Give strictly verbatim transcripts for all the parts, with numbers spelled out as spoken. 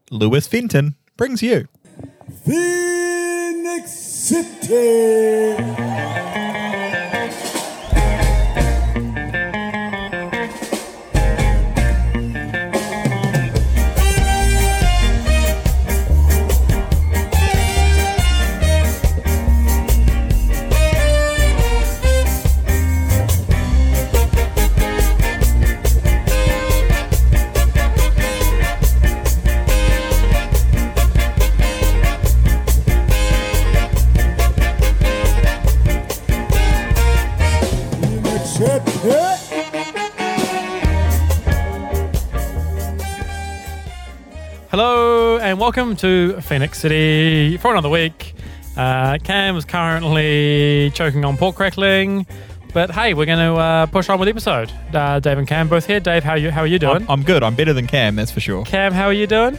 Lewis Fenton brings you Phoenix City. Hello and welcome to Phoenix City for another week. Uh, Cam is currently choking on pork crackling, but hey, we're going to uh, push on with the episode. Uh, Dave and Cam both here. Dave, how you how are you doing? I'm, I'm good. I'm better than Cam, that's for sure. Cam, how are you doing?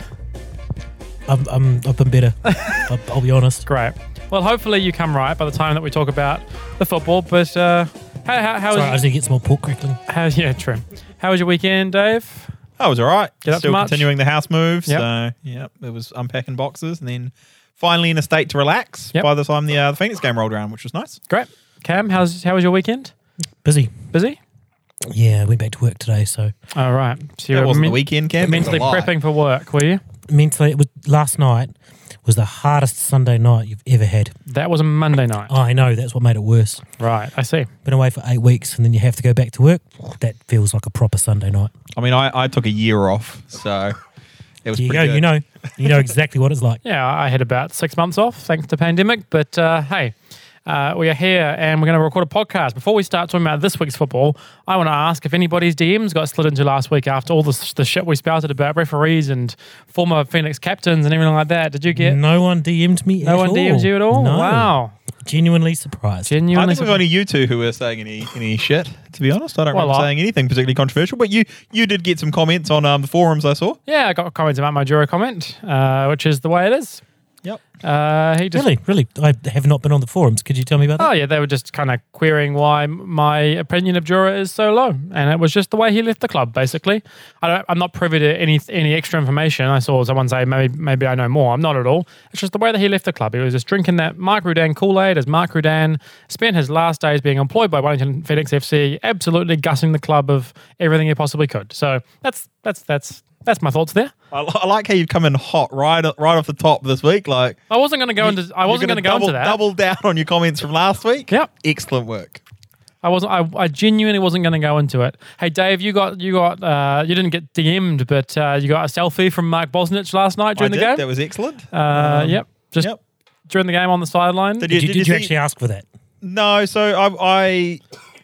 I'm, I'm, I've been better. I'll, I'll be honest. Great. Well, hopefully you come right by the time that we talk about the football. But uh, how how how Sorry, I was just need to get some more pork crackling. how, yeah, true. How was your weekend, Dave? I was all right. Get up Still to much? continuing the house move. Yep. So, yeah, it was unpacking boxes and then finally in a state to relax Yep. by the time the, uh, the Phoenix game rolled around, which was nice. Great. Cam, how's how was your weekend? Busy. Busy? Yeah, I went back to work today, so All right. So That you're wasn't men- the weekend, Cam. It was a mentally lie. prepping for work, were you? mentally, it was, last night was the hardest Sunday night you've ever had. That was a Monday night. I know, that's what made it worse. Right, I see. Been away for eight weeks and then you have to go back to work. That feels like a proper Sunday night. I mean, I, I took a year off, so it was There you pretty go, good. you know. You know exactly what it's like. Yeah, I had about six months off thanks to the pandemic, but uh, hey, uh, we are here and we're going to record a podcast. Before we start talking about this week's football, I want to ask if anybody's D Ms got slid into last week after all the, the shit we spouted about referees and former Phoenix captains and everything like that. Did you get... No one D M'd me No at one all. D M'd you at all? No. Wow. Genuinely surprised. I Genuinely. think it was only you two who were saying any any shit, to be honest. I don't Well, remember I- saying anything particularly controversial, but you you did get some comments on um, the forums I saw. Yeah, I got comments about my Juro comment, uh, which is the way it is. Yep. Uh, he just Really, really. I have not been on the forums. Could you tell me about that? Oh, yeah, they were just kind of querying why my opinion of Jura is so low. And it was just the way he left the club, basically. I don't, I'm not privy to any any extra information. I saw someone say, maybe maybe I know more. I'm not at all. It's just the way that he left the club. He was just drinking that Mark Rudan Kool-Aid as Mark Rudan spent his last days being employed by Wellington Phoenix F C, absolutely gussing the club of everything he possibly could. So that's that's that's that's my thoughts there. I, li- I like how you've come in hot right right off the top this week. Like I wasn't going to go into I you're wasn't going gonna to go double, into that. Double down on your comments from last week. Yep. Excellent work. I wasn't. I, I genuinely wasn't going to go into it. Hey, Dave, you got you got uh, you didn't get D M'd, but uh, you got a selfie from Mark Bosnich last night during I the did. game. That was excellent. uh, yep, just Yep. during the game on the sideline. Did Did you, did did you see- actually ask for that? No, so I, I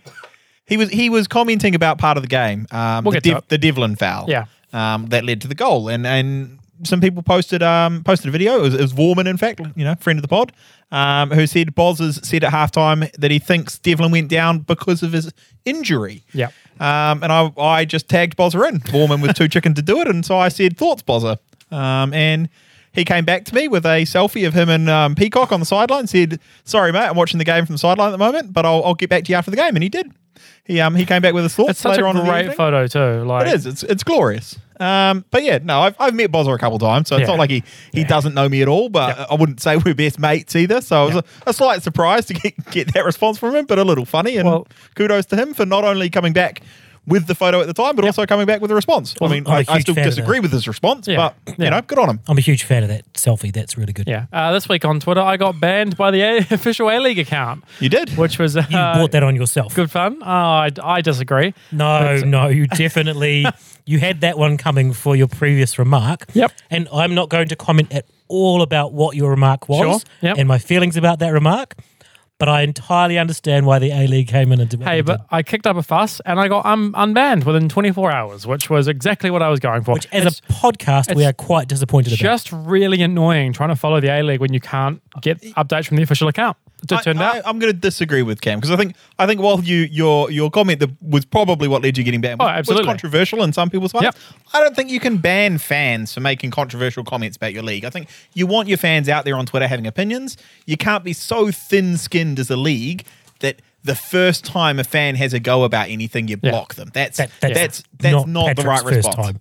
he was he was commenting about part of the game, um, We'll the, get to Dev, it. the Devlin foul, Yeah. um, that led to the goal, and and some people posted um posted a video. It was, it was Vorman, in fact, you know, friend of the pod, um, who said Boz has said at halftime that he thinks Devlin went down because of his injury. Yeah. Um, and I I just tagged Bozza in. Vorman was too chicken to do it, and so I said thoughts, Bozza, um, and. He came back to me with a selfie of him and um, Peacock on the sideline. Said, "Sorry, mate, I'm watching the game from the sideline at the moment, but I'll, I'll get back to you after the game." And he did. He um he came back with his thoughts It's such later a on in the great evening. photo too. Like It is. It's it's glorious. Um, but yeah, no, I've I've met Bozza a couple of times, so it's Yeah. not like he, he doesn't know me at all. But Yep. I wouldn't say we're best mates either. So it was a, a slight surprise to get get that response from him, but a little funny. And Well- kudos to him for not only coming back with the photo at the time, but also coming back with a response. I mean, I'm a I, I huge still fan of disagree that. with his response, Yeah. but Yeah. you know, good on him. I'm a huge fan of that selfie. That's really good. Yeah. Uh, this week on Twitter, I got banned by the A- official A League account, You did. which was uh, You bought that on yourself. good fun. Oh, I, I disagree. No, no, you definitely you had that one coming for your previous remark. Yep. And I'm not going to comment at all about what your remark was Sure, yep. and my feelings about that remark, but I entirely understand why the A-League came in and did what Hey, they but did. I kicked up a fuss and I got un- unbanned within twenty-four hours, which was exactly what I was going for. Which, as It's a podcast, we it's are quite disappointed about. just really annoying trying to follow the A League when you can't get updates from the official account. It turned I, out. I, I'm going to disagree with Cam because I think I think while you your your comment that was probably what led you getting banned Oh, was, was absolutely. controversial in some people's minds. Yep. I don't think you can ban fans for making controversial comments about your league. I think you want your fans out there on Twitter having opinions. You can't be so thin-skinned as a league that the first time a fan has a go about anything, you Yeah. block them. That's That- that's that's that's not, not the right Patrick's first response. time.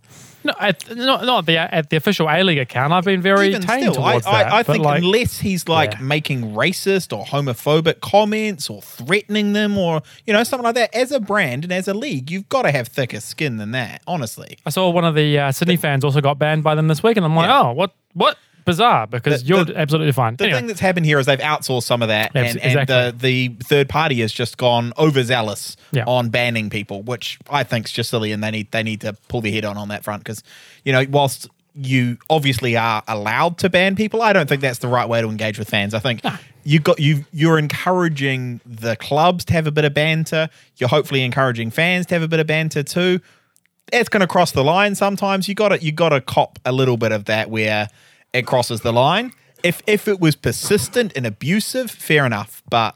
No, at, not not the at the official A League account. I've been very Even tame still, I, towards I, that. I but think like, unless he's like Yeah. making racist or homophobic comments or threatening them or, you know, something like that, as a brand and as a league, you've got to have thicker skin than that, honestly. I saw one of the uh, Sydney fans also got banned by them this week, and I'm like, Yeah. oh, what what bizarre, because The- you're the- absolutely fine. The Anyway. thing that's happened here is they've outsourced some of that, Yes, and, and exactly. the, the third party has just gone overzealous Yeah. on banning people, which I think is just silly, and they need they need to pull their head on on that front because, you know, whilst you obviously are allowed to ban people, I don't think that's the right way to engage with fans. I think you got you you're encouraging the clubs to have a bit of banter. You're hopefully encouraging fans to have a bit of banter too. It's going to cross the line sometimes. You got to you got to cop a little bit of that where it crosses the line. If if it was persistent and abusive, fair enough. But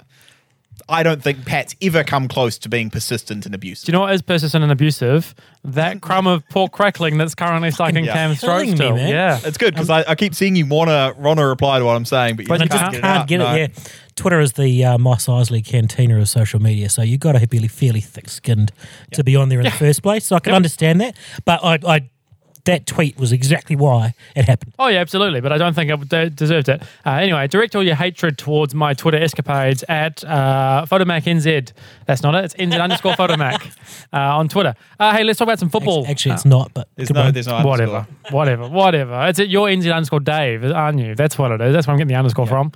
I don't think Pat's ever come close to being persistent and abusive. Do you know what is persistent and abusive? That crumb of pork crackling that's currently stuck in Yeah. Cam's throat Killing me, still. man. Yeah. It's good because I, I keep seeing you want to want to reply to what I'm saying, but you But just you can't, just get Can't it out. get No. it, yeah. Twitter is the uh, Moss Isley cantina of social media, so you've got to be fairly thick-skinned to be on there in the first place. So I can understand that, but I, I that tweet was exactly why it happened. Oh, yeah, absolutely. But I don't think it de- deserved it. Uh, anyway, direct all your hatred towards my Twitter escapades at uh, PhotomacNZ. That's not it. It's N Z underscore Photomac uh, on Twitter. Uh, hey, let's talk about some football. Actually, it's not, but There's good no, one. there's no Whatever, underscore. whatever, whatever. It's at your N Z underscore Dave, aren't you? That's what it is. That's where I'm getting the underscore from.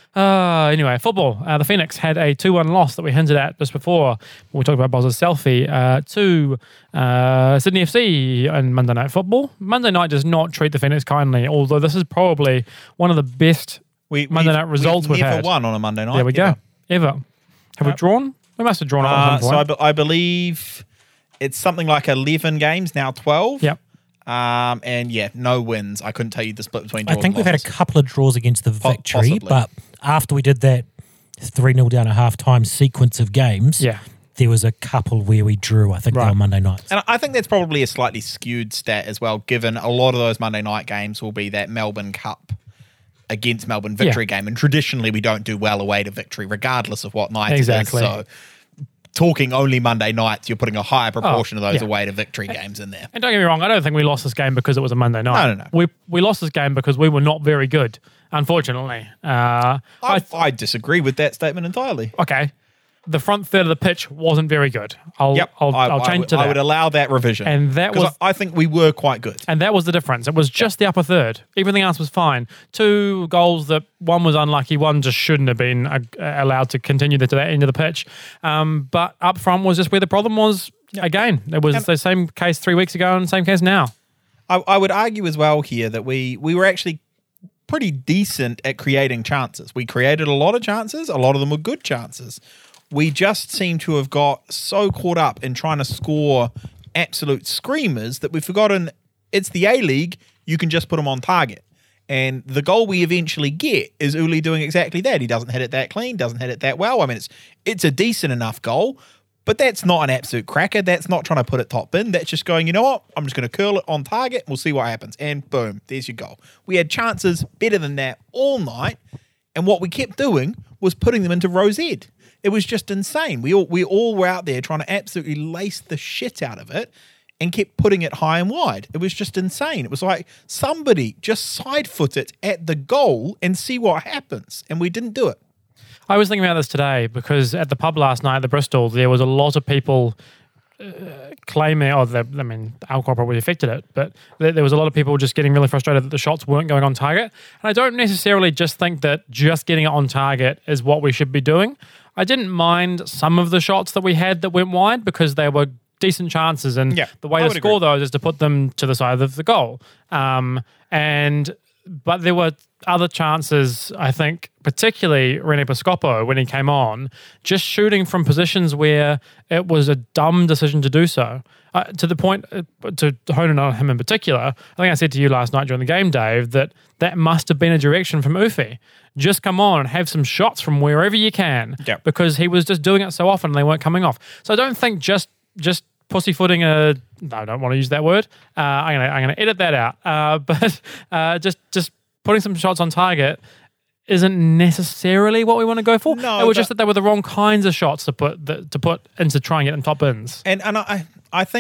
Uh, anyway, football. Uh, the Phoenix had a two one loss that we hinted at just before when we talked about Boz's selfie uh, to uh, Sydney F C on Monday Night Football. Monday night does not treat the Phoenix kindly, although this is probably one of the best We, Monday we've- night results we've we've never had. won on a Monday night. There we go. ever. Ever. Have we drawn? We must have drawn it Uh, at some so I, point. be- I believe it's something like eleven games now, twelve. Yep. Um, and yeah, no wins. I couldn't tell you the split between. I draws think and we've had a losses. couple of draws against the Po- Victory, possibly. but after we did that three nil down at half time sequence of games, Yeah. there was a couple where we drew, I think they Right. were on Monday nights. And I think that's probably a slightly skewed stat as well, given a lot of those Monday night games will be that Melbourne Cup against Melbourne Victory Yeah. game. And traditionally, we don't do well away to Victory, regardless of what night Exactly. it is. So, talking only Monday nights, you're putting a higher proportion of those yeah. away to Victory games in there. And don't get me wrong, I don't think we lost this game because it was a Monday night. No, no, no. We we lost this game because we were not very good, unfortunately. Uh, I, I, I disagree with that statement entirely. okay, the front third of the pitch wasn't very good. I'll Yep, I'll, I, I'll I change would, to that. I would allow that revision, And that 'Cause was- I, I think we were quite good. And that was the difference. It was just the upper third. Everything else was fine. Two goals that one was unlucky, one just shouldn't have been uh, allowed to continue to that end of the pitch. Um, but up front was just where the problem was. Again, it was And- the same case three weeks ago and the same case now. I, I would argue as well here that we we were actually pretty decent at creating chances. We created a lot of chances. A lot of them were good chances. We just seem to have got so caught up in trying to score absolute screamers that we've forgotten it's the A-League. You can just put them on target. And the goal we eventually get is Uli doing exactly that. He doesn't hit it that clean, doesn't hit it that well. I mean, it's it's a decent enough goal, but that's not an absolute cracker. That's not trying to put it top bin. That's just going, you know what? I'm just going to curl it on target. We'll see what happens. And boom, there's your goal. We had chances better than that all night. And what we kept doing was putting them into Rose Ed. It was just insane. We all we all were out there trying to absolutely lace the shit out of it and kept putting it high and wide. It was just insane. It was like somebody just side foot it at the goal and see what happens. And we didn't do it. I was thinking about this today because at the pub last night at the Bristol, there was a lot of people uh, claiming, or the, I mean, alcohol probably affected it, but there, there was a lot of people just getting really frustrated that the shots weren't going on target. And I don't necessarily just think that just getting it on target is what we should be doing. I didn't mind some of the shots that we had that went wide because they were decent chances, and Yeah, the way I to would score agree. those is to put them to the side of the goal. Um, and but there were other chances, I think, particularly Rene Piscopo when he came on, just shooting from positions where it was a dumb decision to do so. Uh, to the point, uh, to hone in on him in particular, I think I said to you last night during the game, Dave, that that must have been a direction from Ufi. Just come on and have some shots from wherever you can, Yep. because he was just doing it so often and they weren't coming off. So I don't think just just pussyfooting a no, I don't want to use that word. Uh, I'm gonna I'm gonna edit that out. Uh, but uh, just just putting some shots on target isn't necessarily what we want to go for. No, it was but- just that they were the wrong kinds of shots to put the, to put into try and get them top ins. And and I I think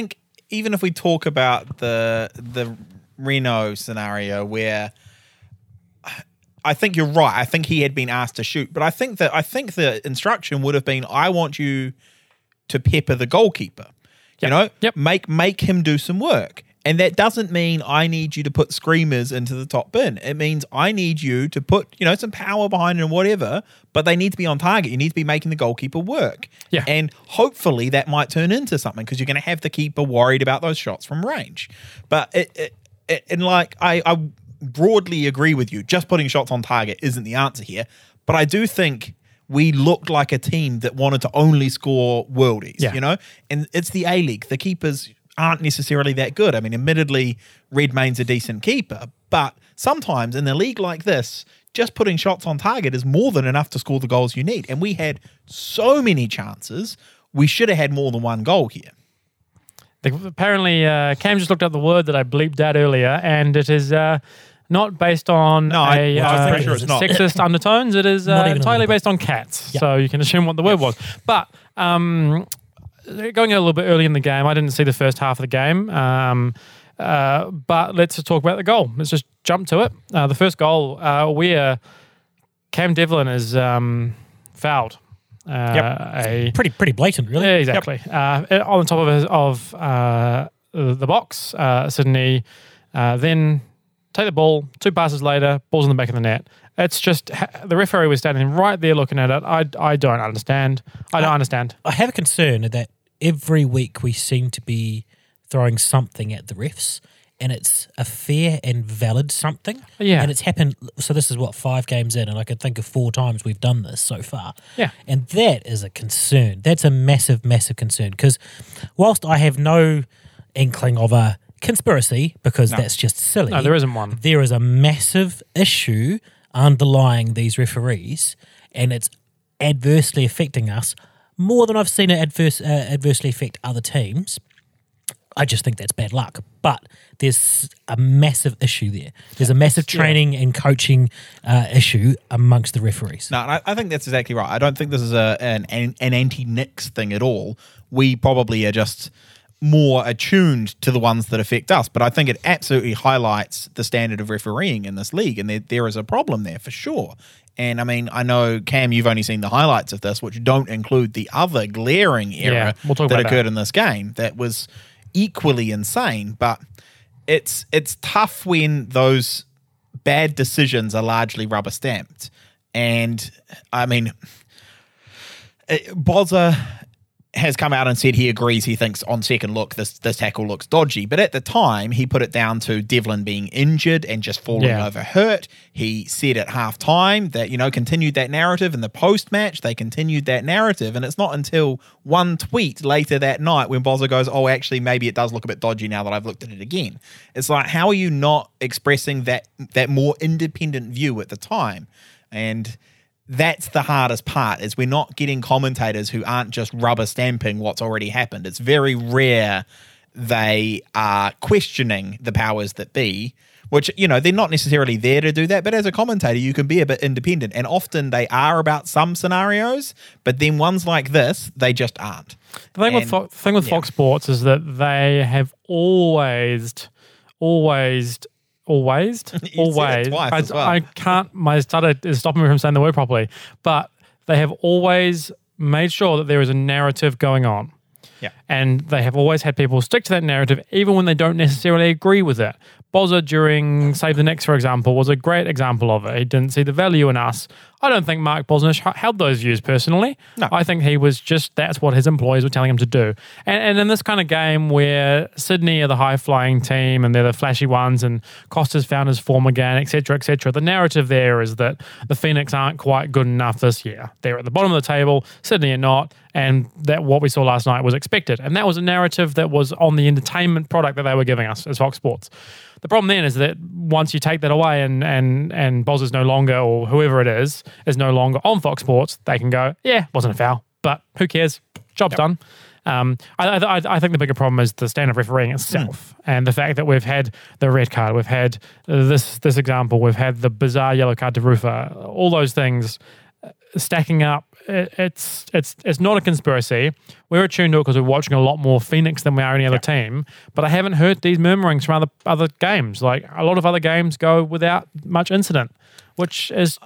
even if we talk about the the Reno scenario where I think you're right. I think he had been asked to shoot, but I think that I think the instruction would have been, I want you to pepper the goalkeeper. You Yep. know, Yep. make make him do some work. And that doesn't mean I need you to put screamers into the top bin. It means I need you to put, you know, some power behind it and whatever, but they need to be on target. You need to be making the goalkeeper work. Yeah. And hopefully that might turn into something, because you're going to have the keeper worried about those shots from range. But it, it, it and like I, I broadly agree with you. Just putting shots on target isn't the answer here. But I do think we looked like a team that wanted to only score worldies, Yeah. you know? And it's the A-League. The keepers aren't necessarily that good. I mean, admittedly, Redmayne's a decent keeper, but sometimes in a league like this, just putting shots on target is more than enough to score the goals you need. And we had so many chances, we should have had more than one goal here. Apparently, uh, Cam just looked up the word that I bleeped out earlier, and it is uh, not based on No, I- a, well, uh, I'm pretty sure it's not. sexist undertones. It is Not uh, even a entirely little bit. based on cats, Yep. so you can assume what the word was. But um, going a little bit early in the game, I didn't see the first half of the game. Um, uh, but let's just talk about the goal. Let's just jump to it. Uh, the first goal, uh, where Cam Devlin is um, fouled. Uh, a, Pretty pretty blatant, really. yeah, exactly. Uh, on the top of his, of uh, the box, uh, Sydney uh, then take the ball. Two passes later, ball's in the back of the net. It's just the referee was standing right there looking at it. I, I don't understand. I don't understand. I have a concern that every week we seem to be throwing something at the refs, and it's a fair and valid something. Yeah. And it's happened. So this is what, five games in, and I can think of four times we've done this so far. Yeah. And that is a concern. That's a massive, massive concern, because whilst I have no inkling of a conspiracy, because that's just silly. No, there isn't one. There is a massive issue underlying these referees, and it's adversely affecting us more than I've seen it adverse, uh, adversely affect other teams. I just think that's bad luck. But there's a massive issue there. There's a massive training and coaching uh, issue amongst the referees. No, and I, I think that's exactly right. I don't think this is a an, an, an anti-Knicks thing at all. We probably are just more attuned to the ones that affect us. But I think it absolutely highlights the standard of refereeing in this league, and there, there is a problem there for sure. And I mean, I know, Cam, you've only seen the highlights of this, which don't include the other glaring error Yeah, we'll talk that about occurred that. in this game that was equally insane. But it's it's tough when those bad decisions are largely rubber stamped. And I mean, it, Bozza has come out and said he agrees. He thinks on second look this this tackle looks dodgy, but at the time he put it down to Devlin being injured and just falling Yeah. over hurt. He said at half time that, you know, continued that narrative in the post match. They continued that narrative, and it's not until one tweet later that night when Bozza goes, "Oh, actually, maybe it does look a bit dodgy now that I've looked at it again." It's like, how are you not expressing that that more independent view at the time? And that's the hardest part, is we're not getting commentators who aren't just rubber stamping what's already happened. It's very rare they are questioning the powers that be, which, you know, they're not necessarily there to do that, but as a commentator, you can be a bit independent, and often they are about some scenarios, but then ones like this, they just aren't. The thing with And- Fo- thing with yeah. Fox Sports is that they have always, always, always, it always. twice I, as well. I can't. My stutter is stopping me from saying the word properly. But they have always made sure that there is a narrative going on. Yeah. And they have always had people stick to that narrative, even when they don't necessarily agree with it. Bozza during Save the Knicks, for example, was a great example of it. He didn't see the value in us. I don't think Mark Bosnich held those views personally. No. I think he was just, that's what his employees were telling him to do. And, and in this kind of game where Sydney are the high-flying team and they're the flashy ones and Costa's found his form again, et cetera, et cetera, the narrative there is that the Phoenix aren't quite good enough this year. They're at the bottom of the table, Sydney are not, and that what we saw last night was expected. And that was a narrative that was on the entertainment product that they were giving us as Fox Sports. The problem then is that once you take that away and and and Boz is no longer, or whoever it is, is no longer on Fox Sports, they can go, yeah, wasn't a foul, but who cares? Job's Yep. done. Um, I, I, I think the bigger problem is the standard of refereeing itself, Mm. and the fact that we've had the red card, we've had this this example, we've had the bizarre yellow card to Rufa, all those things stacking up. It, it's it's it's not a conspiracy. We're attuned to it because we're watching a lot more Phoenix than we are any other Yeah. team. But I haven't heard these murmurings from other other games. Like a lot of other games go without much incident, which is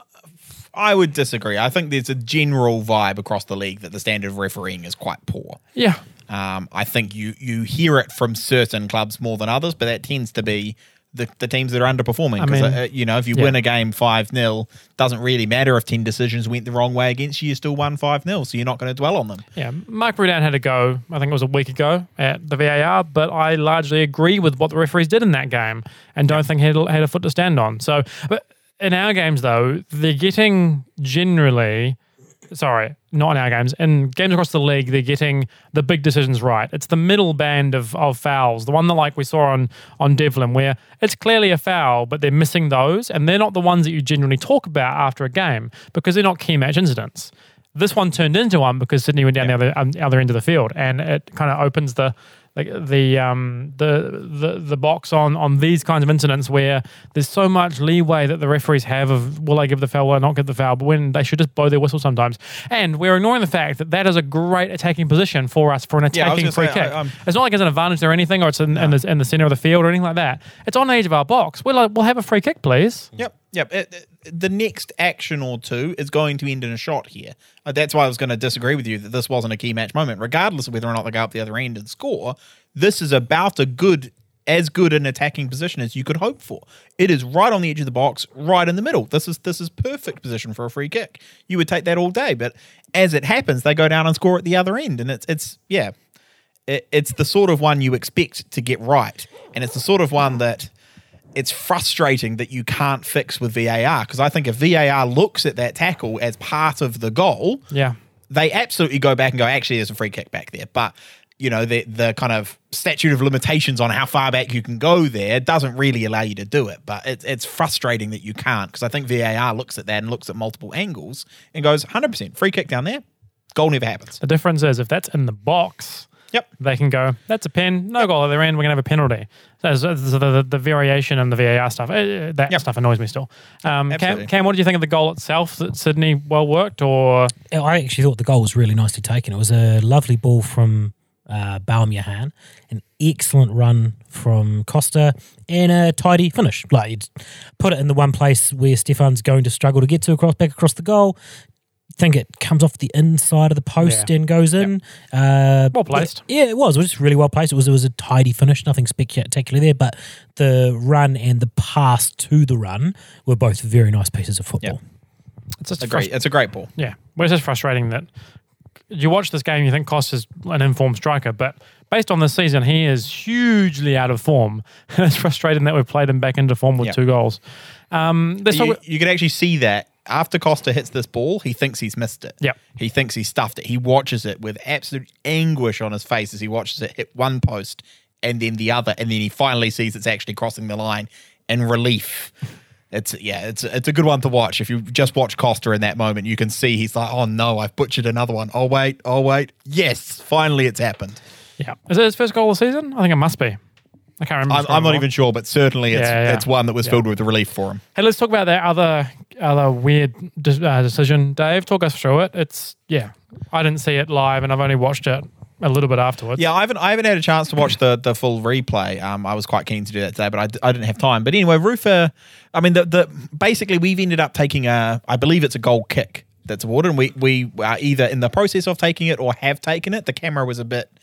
I would disagree. I think there's a general vibe across the league that the standard of refereeing is quite poor. yeah. Um, I think you you hear it from certain clubs more than others, but that tends to be the, the teams that are underperforming. I Because, mean, uh, you know, if you yeah. win a game five nil, doesn't really matter if ten decisions went the wrong way against you, you still won five nil, so you're not going to dwell on them. Yeah, Mike Rudan had a go, I think it was a week ago, at the V A R, but I largely agree with what the referees did in that game and don't think he had, had a foot to stand on. So, but in our games, though, they're getting generally, sorry, not in our games, in games across the league, they're getting the big decisions right. It's the middle band of, of fouls, the one that like we saw on, on Devlin, where it's clearly a foul, but they're missing those, and they're not the ones that you generally talk about after a game because they're not key match incidents. This one turned into one because Sydney went down the other um, other end of the field, and it kind of opens the like the um the the the box on on these kinds of incidents where there's so much leeway that the referees have of will they give the foul or not give the foul, but when they should just blow their whistle sometimes. And we're ignoring the fact that that is a great attacking position for us for an Yeah, I was attacking gonna free say, kick. I- I'm- It's not like it's an advantage or anything, or it's in, in, the, in the center of the field or anything like that. It's on the edge of our box. We're like, we'll have a free kick, please. Yep, yep. It, it- the next action or two is going to end in a shot here. Uh, that's why I was going to disagree with you that this wasn't a key match moment. Regardless of whether or not they go up the other end and score, this is about a good, as good an attacking position as you could hope for. It is right on the edge of the box, right in the middle. This is this is perfect position for a free kick. You would take that all day, but as it happens, they go down and score at the other end, and it's it's yeah, it, it's the sort of one you expect to get right, and it's the sort of one that. It's frustrating that you can't fix with V A R because I think if V A R looks at that tackle as part of the goal, Yeah. they absolutely go back and go, actually, there's a free kick back there. But, you know, the the kind of statute of limitations on how far back you can go there doesn't really allow you to do it. But it, it's frustrating that you can't because I think V A R looks at that and looks at multiple angles and goes, one hundred percent, free kick down there, goal never happens. The difference is if that's in the box, Yep. they can go, that's a pen, no goal at their end, we're going to have a penalty. So, so the, the, the variation and the V A R stuff, uh, that Yep. stuff annoys me still. Um, Cam, Absolutely. Cam, what did you think of the goal itself? That Sydney well worked or... I actually thought the goal was really nicely taken. It was a lovely ball from uh, Baumjahan, an excellent run from Costa, and a tidy finish. Like, you'd put it in the one place where Stefan's going to struggle to get to across back across the goal. Think it comes off the inside of the post Yeah. and goes in. Uh, Well placed. Yeah, yeah, it was. It was just really well placed. It was it was a tidy finish, nothing spectacular there, but the run and the pass to the run were both very nice pieces of football. It's just It's a great, it's a great ball. Yeah, well, it's just frustrating that you watch this game and you think Costa's an informed striker, but based on this season, he is hugely out of form. It's frustrating that we've played him back into form with Yeah. two goals. Um, this You, you can actually see that after Costa hits this ball, he thinks he's missed it. Yep. He thinks he's stuffed it. He watches it with absolute anguish on his face as he watches it hit one post and then the other, and then he finally sees it's actually crossing the line in relief. It's yeah, it's it's a good one to watch. If you just watch Costa in that moment, you can see he's like, oh no, I've butchered another one. Oh wait, oh wait. Yes, finally it's happened. yeah, is it his first goal of the season? I think it must be. I can't remember. I'm, I'm not even sure, but certainly it's Yeah, yeah. it's one that was Yeah. filled with relief for him. Hey, let's talk about that other other weird de- uh, decision. Dave, talk us through it. It's yeah, I didn't see it live, and I've only watched it a little bit afterwards. Yeah, I haven't I haven't had a chance to watch the the full replay. Um, I was quite keen to do that today, but I, d- I didn't have time. But anyway, Rufer, I mean, the the basically we've ended up taking a, I believe it's a goal kick that's awarded, and we we are either in the process of taking it or have taken it. The camera was a bit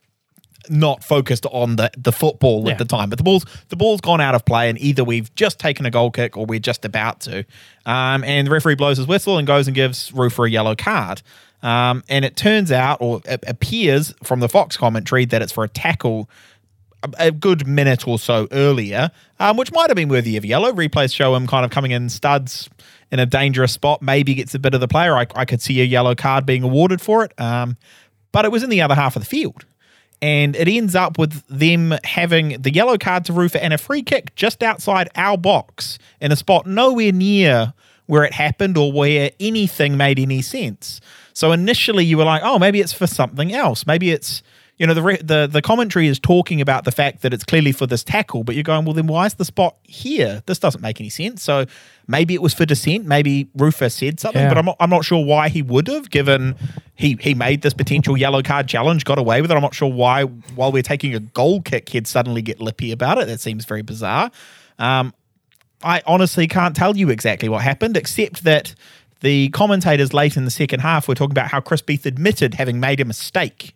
not focused on the the football Yeah. at the time, but the ball's the ball's gone out of play, and either we've just taken a goal kick or we're just about to. Um, and the referee blows his whistle and goes and gives Rufer a yellow card. Um, and it turns out, or it appears from the Fox commentary, that it's for a tackle a, a good minute or so earlier, um, which might have been worthy of yellow. Replays show him kind of coming in studs in a dangerous spot, maybe gets a bit of the player. I, I could see a yellow card being awarded for it, um, but it was in the other half of the field. And it ends up with them having the yellow card to Rufer and a free kick just outside our box in a spot nowhere near where it happened or where anything made any sense. So initially you were like, oh, maybe it's for something else. Maybe it's, you know, the, re- the the commentary is talking about the fact that it's clearly for this tackle, but you're going, well, then why is the spot here? This doesn't make any sense. So maybe it was for dissent. Maybe Rufer said something, Yeah. but I'm not, I'm not sure why he would have, given he, he made this potential yellow card challenge, got away with it. I'm not sure why, while we're taking a goal kick, he'd suddenly get lippy about it. That seems very bizarre. Um, I honestly can't tell you exactly what happened, except that the commentators late in the second half were talking about how Chris Beath admitted having made a mistake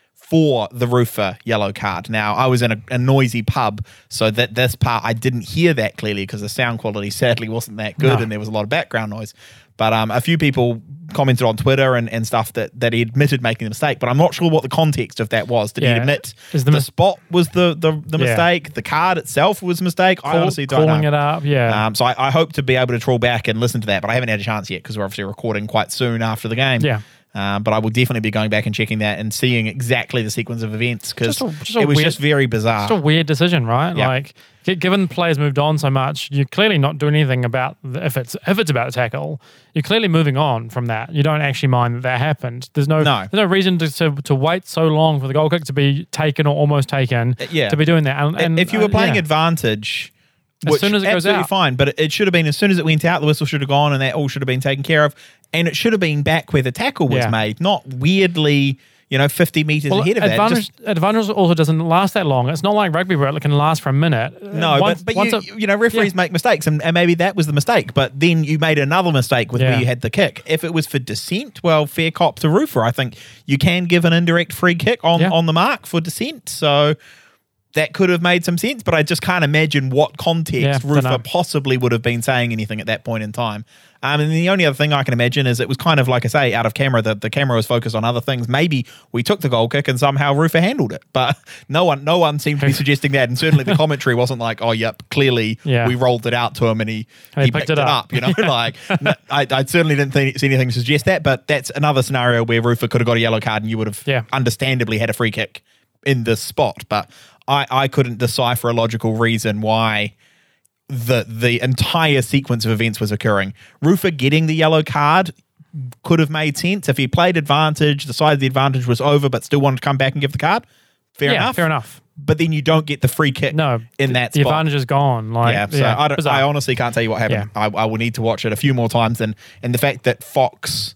for the Rufer yellow card. Now, I was in a, a noisy pub, so that this part, I didn't hear that clearly because the sound quality sadly wasn't that good No. and there was a lot of background noise. But um, a few people commented on Twitter and, and stuff that, that he admitted making the mistake, but I'm not sure what the context of that was. Did he Yeah. admit Is the, the mis- spot was the, the, the Yeah. mistake? The card itself was a mistake? I Call- honestly don't calling know. it up, yeah. Um, so I, I hope to be able to trawl back and listen to that, but I haven't had a chance yet because we're obviously recording quite soon after the game. Yeah. Um, but I will definitely be going back and checking that and seeing exactly the sequence of events because Just a- just a it was weird- just very bizarre. It's a weird decision, right? Yeah. Like, g- given players moved on so much, you're clearly not doing anything about the, if it's if it's about a tackle. You're clearly moving on from that. You don't actually mind that that happened. There's no, No. there's no reason to, to to wait so long for the goal kick to be taken or almost taken. yeah. To be doing that. And, and if you were uh, playing yeah. advantage, As which soon as it goes absolutely out. fine, but it, it should have been as soon as it went out, the whistle should have gone, and that all should have been taken care of, and it should have been back where the tackle was Yeah. made, not weirdly, you know, fifty meters Well, ahead of that. advantage, Just, advantage also doesn't last that long. It's not like rugby where it can last for a minute. no, Once- but, but once you, it- you know, referees yeah. make mistakes, and, and maybe that was the mistake. But then you made another mistake with Yeah. where you had the kick. If it was for dissent, well, fair cop to Rufer. I think you can give an indirect free kick on, Yeah. on the mark for dissent. So that could have made some sense, but I just can't imagine what context Yeah, dunno. Rufer possibly would have been saying anything at that point in time. Um, and the only other thing I can imagine is it was kind of like I say, out of camera. The, the camera was focused on other things. Maybe we took the goal kick and somehow Rufer handled it, but no one, no one seemed to be suggesting that. And certainly the commentary wasn't like, "Oh, yep, clearly Yeah. we rolled it out to him and he And he picked, it up." You know, like no, I, I certainly didn't think, see anything to suggest that. But that's another scenario where Rufer could have got a yellow card and you would have Yeah. understandably had a free kick in this spot. But I, I couldn't decipher a logical reason why the the entire sequence of events was occurring. Rufer getting the yellow card could have made sense if he played advantage, decided the advantage was over, but still wanted to come back and give the card. Fair yeah, enough. fair enough. But then you don't get the free kick No, in that the spot. advantage is gone. Like, Yeah, so I, don't, bizarre. I honestly can't tell you what happened. I, I will need to watch it a few more times, and and the fact that Fox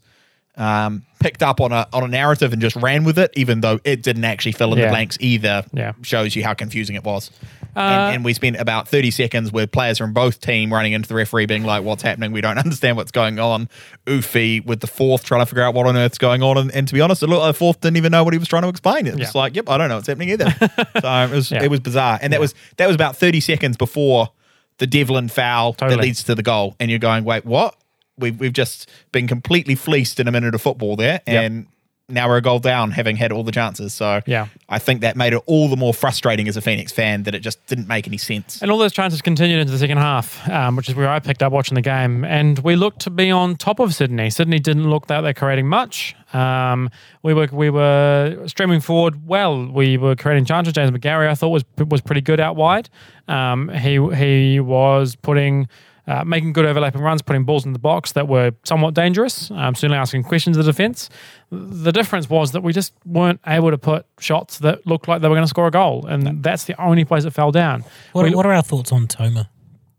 um, picked up on a on a narrative and just ran with it, even though it didn't actually fill in Yeah. the blanks either, Yeah. shows you how confusing it was. Uh, and, and we spent about thirty seconds with players from both team running into the referee being like, "What's happening? We don't understand what's going on." Oofy with the fourth trying to figure out what on earth's going on, and, and to be honest, it looked like the fourth didn't even know what he was trying to explain. It was Yeah. like, "Yep, I don't know what's happening either." So it was Yeah. it was bizarre, and that Yeah. was that was about thirty seconds before the Devlin foul Totally. that leads to the goal, and you're going, "Wait, what? We've we've just been completely fleeced in a minute of football there, Yep. and now we're a goal down, having had all the chances." So Yeah. I think that made it all the more frustrating as a Phoenix fan that it just didn't make any sense. And all those chances continued into the second half, um, which is where I picked up watching the game. And we looked to be on top of Sydney. Sydney didn't look that they're creating much. Um, we were we were streaming forward well. We were creating chances. James McGarry, I thought, was was pretty good out wide. Um, he he was putting. Uh, making good overlapping runs, putting balls in the box that were somewhat dangerous, um, certainly asking questions of the defence. The difference was that we just weren't able to put shots that looked like they were going to score a goal, and that's the only place it fell down. What, We- what are our thoughts on Toma?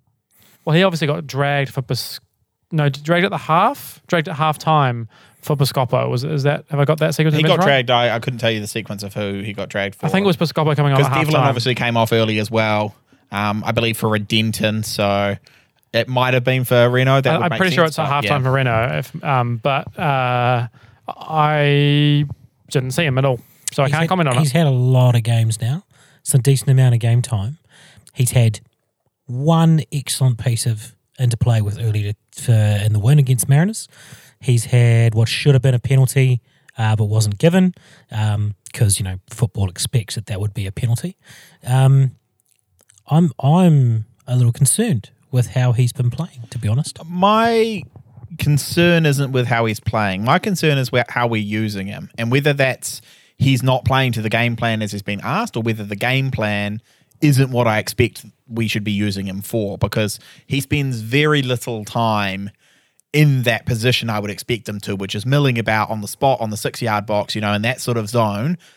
well, he obviously got dragged for Pis- no dragged at the half, dragged at half time for Piscopo. Was is that have I got that sequence? He of got events right? dragged. I, I couldn't tell you the sequence of who he got dragged for. I think it was Piscopo coming on at because half Devlin time. obviously came off early as well. Um, I believe for Redenton, so it might have been for Reno. That would I'm make pretty sure sense, it's at but half time yeah. for Reno, if, um, but uh, I didn't see him at all, so I He's can't had- comment on He's it. had a lot of games now. It's a decent amount of game time. He's had one excellent piece of interplay with early to, for, in the win against Mariners. He's had what should have been a penalty, uh, but wasn't given because you know football expects that that would be a penalty. Um, I'm I'm a little concerned with how he's been playing, to be honest. My concern isn't with how he's playing. My concern is with how we're using him, and whether that's he's not playing to the game plan as he's been asked, or whether the game plan isn't what I expect we should be using him for, because he spends very little time in that position I would expect him to, which is milling about on the spot, on the six-yard box, you know, in that sort of zone,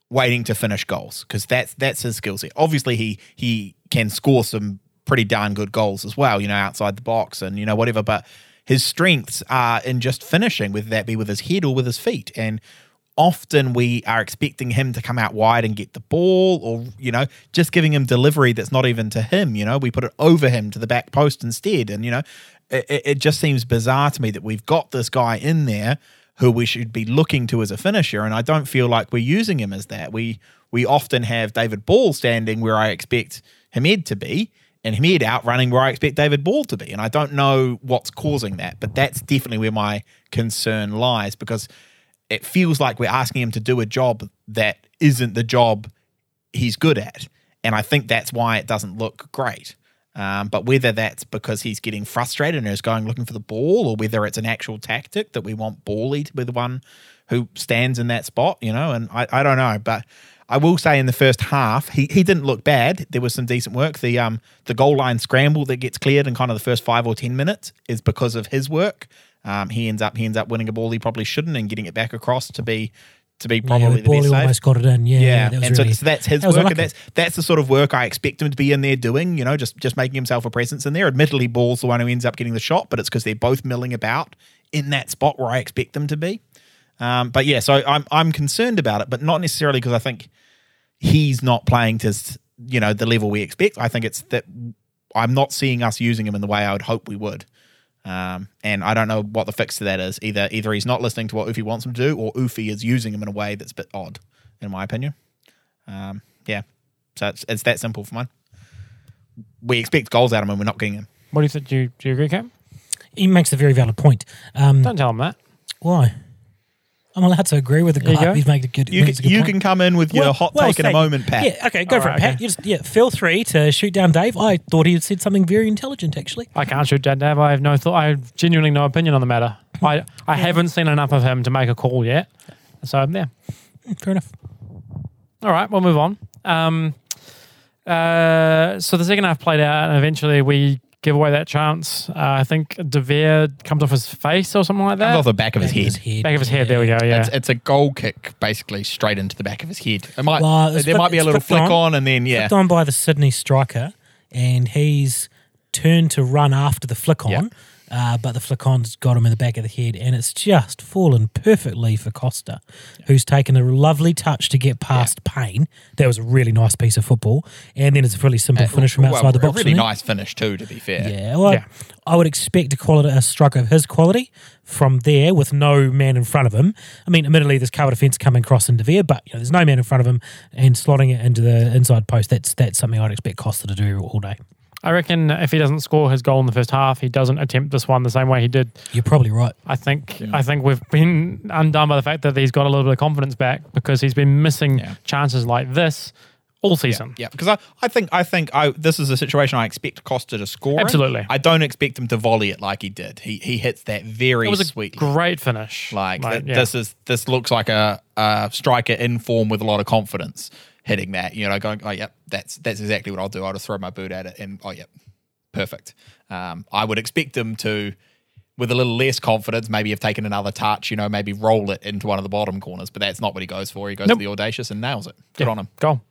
waiting to finish goals, because that's that's his skill set. Obviously, he he can score some pretty darn good goals as well, you know, outside the box and, you know, whatever. But his strengths are in just finishing, whether that be with his head or with his feet. And often we are expecting him to come out wide and get the ball, or, you know, just giving him delivery that's not even to him. You know, we put it over him to the back post instead. And, you know, it, it just seems bizarre to me that we've got this guy in there who we should be looking to as a finisher, and I don't feel like we're using him as that. We we often have David Ball standing where I expect Hamed to be, and Hamed outrunning where I expect David Ball to be. And I don't know what's causing that, but that's definitely where my concern lies, because it feels like we're asking him to do a job that isn't the job he's good at. And I think that's why it doesn't look great. Um, but whether that's because he's getting frustrated and is going looking for the ball, or whether it's an actual tactic that we want Bally to be the one who stands in that spot, you know, and I, I don't know. But I will say in the first half, he, he didn't look bad. There was some decent work. The um the goal line scramble that gets cleared in kind of the first five or ten minutes is because of his work. Um, he ends up he ends up winning a ball he probably shouldn't and getting it back across to be to be probably yeah, the best Bally save. almost got it in. Yeah, Yeah, that was and really, so, so that's his that was work, unlucky. and that's that's the sort of work I expect him to be in there doing. You know, just just making himself a presence in there. Admittedly, Ball's the one who ends up getting the shot, but it's because they're both milling about in that spot where I expect them to be. Um, but yeah, so I'm I'm concerned about it, but not necessarily because I think he's not playing to, you know, the level we expect. I think it's that I'm not seeing us using him in the way I would hope we would. Um, and I don't know what the fix to that is. Either either he's not listening to what Ufi wants him to do, or Ufi is using him in a way that's a bit odd, in my opinion. Um, yeah, so it's it's that simple for mine. We expect goals out of him, we're not getting him. What do you think? Do you, do you agree, Cam? He makes a very valid point. Um, Don't tell him that. why? I'm allowed to agree with the There you guy. go. He's making a good. You makes can, a good you point. can come in with your Well- hot well take in a said. moment, Pat. Yeah, okay, go All for right, it, Pat. okay. You just, yeah, feel free to shoot down Dave. I thought he had said something very intelligent, actually. I can't shoot Dad Dave. I have no thought. I have genuinely no opinion on the matter. I I haven't seen enough of him to make a call yet. So yeah. Fair enough. All right, we'll move on. Um, uh, so the second half played out, and eventually we give away that chance. Uh, I think De Veer comes off his face or something like that. Comes off the back of his head. Back of his head. There we go. Yeah. It's, it's a goal kick, basically straight into the back of his head. It might Well, it's there flick- might be a it's little flicked flick on. on, and then yeah, Flicked on by the Sydney striker, and he's turned to run after the flick on, Yeah. uh, but the flick on's got him in the back of the head, and it's just fallen perfectly for Costa, who's taken a lovely touch to get past Payne. That was a really nice piece of football, and then it's a really simple finish from Well, outside the a box. really from there. nice finish too, to be fair. Yeah, well, Yeah. I would expect a quality, a striker of his quality from there with no man in front of him. I mean, admittedly, there's cover defence coming across into there, but you know, there's no man in front of him and slotting it into the inside post. That's that's something I'd expect Costa to do all day. I reckon if he doesn't score his goal in the first half, he doesn't attempt this one the same way he did. You're probably right. I think I think we've been undone by the fact that he's got a little bit of confidence back because he's been missing Yeah. chances like this all season. Yeah, because I, I think I think I this is a situation I expect Costa to score. in. Absolutely. I don't expect him to volley it like he did. He he hits that very It was a sweetly. great finish. Like, th- yeah. this is this looks like a, a striker in form with a lot of confidence hitting that. You know, going, oh yep, that's that's exactly what I'll do. I'll just throw my boot at it, and oh yep, perfect. Um, I would expect him to, with a little less confidence, maybe have taken another touch. You know, maybe roll it into one of the bottom corners, but that's not what he goes for. He goes Nope. for the audacious and nails it. Good Yeah, on him. Goal.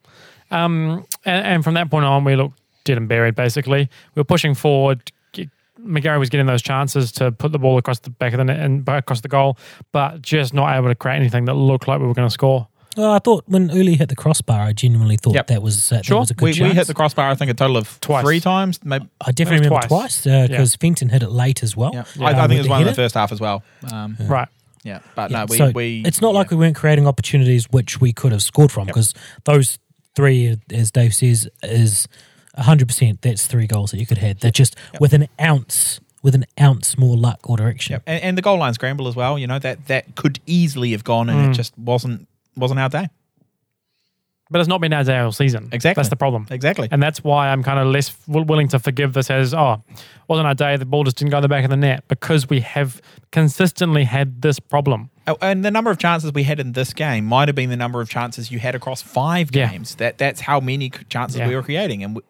Um, and, and from that point on, we looked dead and buried, basically. We were pushing forward. McGarry was getting those chances to put the ball across the back of the net and back across the goal, but just not able to create anything that looked like we were going to score. Well, I thought when Uli hit the crossbar, I genuinely thought Yep. that was uh, that Sure. was a good We, chance. we hit the crossbar, I think, a total of Twice. three times. Maybe. I definitely It was remember twice because Fenton hit it late as well. Yeah. uh, I, I think with it was the one in the header. first half as well. Um, yeah. Right. but Yeah, no, we, so we it's not yeah. like we weren't creating opportunities which we could have scored from because those three, as Dave says, is one hundred percent. That's three goals that you could have. They're just with an ounce, with an ounce more luck or direction. Yep. And, and the goal line scramble as well. You know that that could easily have gone, and Mm. it just wasn't wasn't our day. But it's not been our day all season. Exactly. That's the problem. Exactly. And that's why I'm kind of less w- willing to forgive this as, oh, wasn't our day, the ball just didn't go in the back of the net, because we have consistently had this problem. Oh, and the number of chances we had in this game might have been the number of chances you had across five Yeah. games. That that's how many c- chances Yeah. we were creating, and we,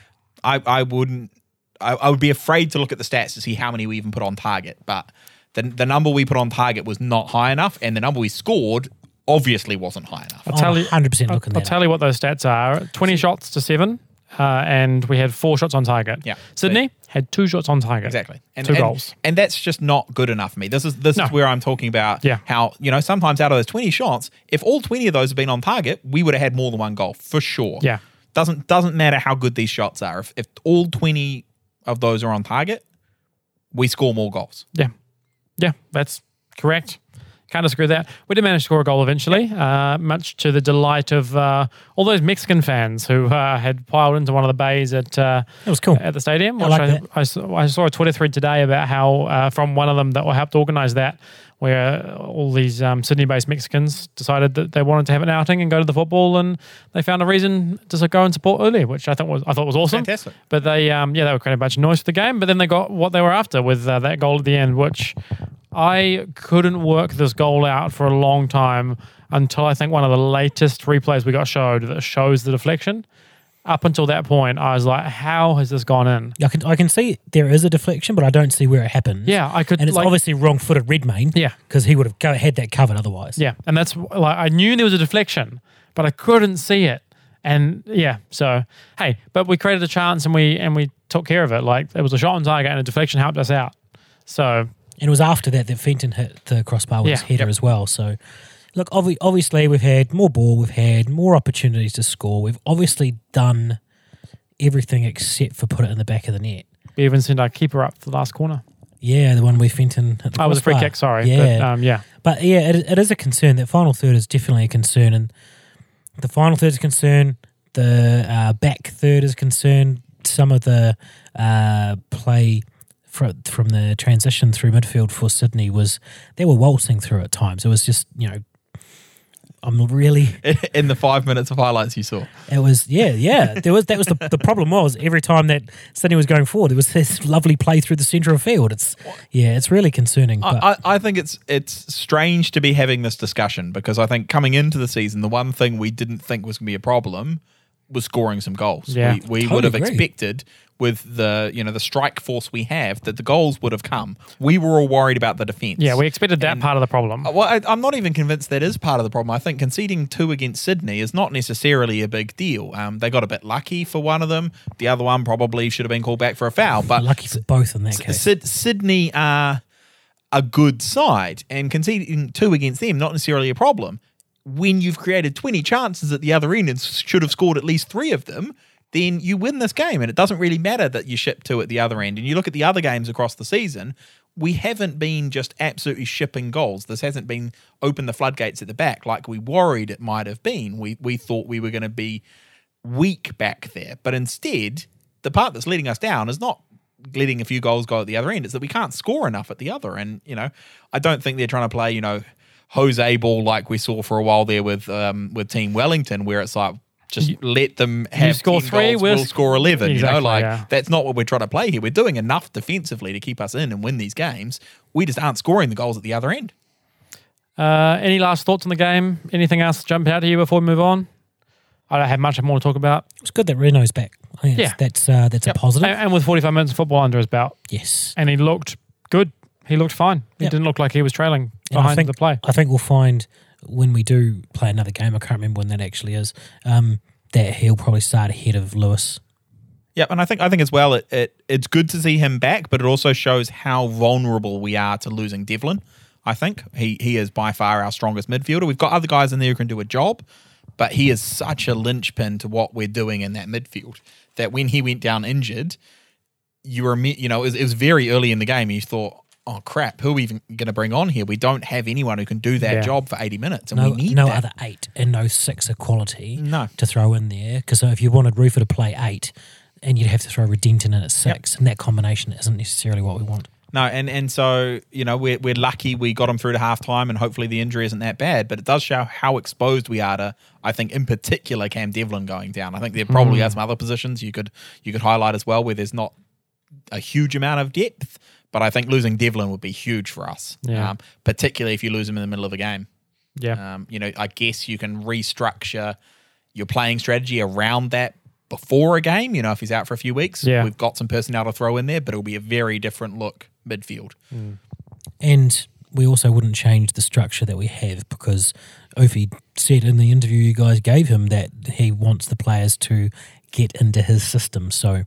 I I wouldn't I, I would be afraid to look at the stats to see how many we even put on target. But the the number we put on target was not high enough, and the number we scored obviously wasn't high enough. I'll tell I'm you, one hundred percent I'll, looking I'll that tell up. you what those stats are. twenty shots to seven, uh, and we had four shots on target. Yeah. Sydney had two shots on target. Exactly. And, two and, goals. And that's just not good enough for me. This is this No. is where I'm talking about Yeah. how, you know, sometimes out of those twenty shots, if all twenty of those have been on target, we would have had more than one goal for sure. Yeah. Doesn't doesn't matter how good these shots are. If if all twenty of those are on target, we score more goals. Yeah. Yeah, that's correct. Can't disagree with that. We did manage to score a goal eventually, uh, much to the delight of uh, all those Mexican fans who uh, had piled into one of the bays at uh, That was cool. at the stadium. I which like I, that. I, saw, I saw a Twitter thread today about how uh, from one of them that helped organise that, where all these um, Sydney-based Mexicans decided that they wanted to have an outing and go to the football, and they found a reason to go and support early, which I thought was I thought was awesome. Fantastic. But they, um, yeah, they were creating a bunch of noise for the game. But then they got what they were after with uh, that goal at the end, which I couldn't work this goal out for a long time until I think one of the latest replays we got showed that shows the deflection. Up until that point, I was like, how has this gone in? I can I can see there is a deflection, but I don't see where it happened. Yeah, I could. And it's like, obviously wrong-footed Redmayne. Yeah. Because he would have go, had that covered otherwise. Yeah, and that's like I knew there was a deflection, but I couldn't see it. And yeah, so hey, but we created a chance and we and we took care of it. Like it was a shot on target and a deflection helped us out. So And it was after that that Fenton hit the crossbar with Yeah. his header Yep. as well. So, look, obvi- obviously we've had more ball, we've had more opportunities to score. We've obviously done everything except for put it in the back of the net. we even sent our keeper up to the last corner. Yeah, the one where Fenton hit the Oh, it was a free crossbar. kick. Sorry. Yeah. But, um, yeah. But yeah, it, it is a concern. That final third is definitely a concern, and the final third is a concern. The uh, back third is a concern. Some of the uh, play from from the transition through midfield for Sydney was they were waltzing through at times. It was just you know, I'm really. In the five minutes of highlights you saw. It was yeah yeah. There was that was the the problem was every time that Sydney was going forward, there was this lovely play through the centre of field. It's yeah, it's really concerning. But I, I I think it's it's strange to be having this discussion because I think coming into the season, the one thing we didn't think was going to be a problem was scoring some goals. Yeah. we we Totally would have agree. expected with the you know the strike force we have that the goals would have come. We were all worried about the defence. Yeah, we expected that And- part of the problem. Well, I, I'm not even convinced that is part of the problem. I think conceding two against Sydney is not necessarily a big deal. Um, they got a bit lucky for one of them. The other one probably should have been called back for a foul. But lucky for both in that case. Syd- Sydney are a good side, and conceding two against them not necessarily a problem. When you've created twenty chances at the other end and should have scored at least three of them, then you win this game. And it doesn't really matter that you ship two at the other end. And you look at the other games across the season, we haven't been just absolutely shipping goals. This hasn't been open the floodgates at the back like we worried it might have been. We we thought we were going to be weak back there. But instead, the part that's letting us down is not letting a few goals go at the other end. It's that we can't score enough at the other. And, you know, I don't think they're trying to play, you know, Jose ball like we saw for a while there with um, with Team Wellington, where it's like, just You- let them have score ten three, goals, we'll we'll sc- score eleven. Exactly, you know, like yeah. that's not what we're trying to play here. We're doing enough defensively to keep us in and win these games. We just aren't scoring the goals at the other end. Uh, any last thoughts on the game? Anything else jump out to you before we move on? I don't have much more to talk about. It's good that Reno's back. I think Yeah. that's that's, uh, that's Yep. a positive. And, and with forty-five minutes of football under his belt, yes. and he looked good. He looked fine. He Yep. didn't look like he was trailing And I behind think, the play. I think we'll find when we do play another game, I can't remember when that actually is, um, that he'll probably start ahead of Lewis. Yeah, and I think I think as well it, it it's good to see him back, but it also shows how vulnerable we are to losing Devlin. I think he he is by far our strongest midfielder. We've got other guys in there who can do a job, but he is such a linchpin to what we're doing in that midfield that when he went down injured, you were you know it was, it was very early in the game. And you thought, oh crap, who are we even going to bring on here? We don't have anyone who can do that Yeah. job for eighty minutes, and No, we need no that. other eight and no six of quality No. to throw in there. Because if you wanted Rufer to play eight, and you'd have to throw Redenton in at six, and that combination isn't necessarily what we want. No, and, and so, you know, we're, we're lucky we got him through to halftime and hopefully the injury isn't that bad, but it does show how exposed we are to, I think, in particular, Cam Devlin going down. I think there probably Mm. are some other positions you could you could highlight as well where there's not a huge amount of depth, but I think losing Devlin would be huge for us, Yeah. um, particularly if you lose him in the middle of a game. Yeah. Um, you know, I guess you can restructure your playing strategy around that before a game. You know, if he's out for a few weeks, Yeah. we've got some personnel to throw in there, but it'll be a very different look midfield. And we also wouldn't change the structure that we have because Ophie said in the interview you guys gave him that he wants the players to get into his system. So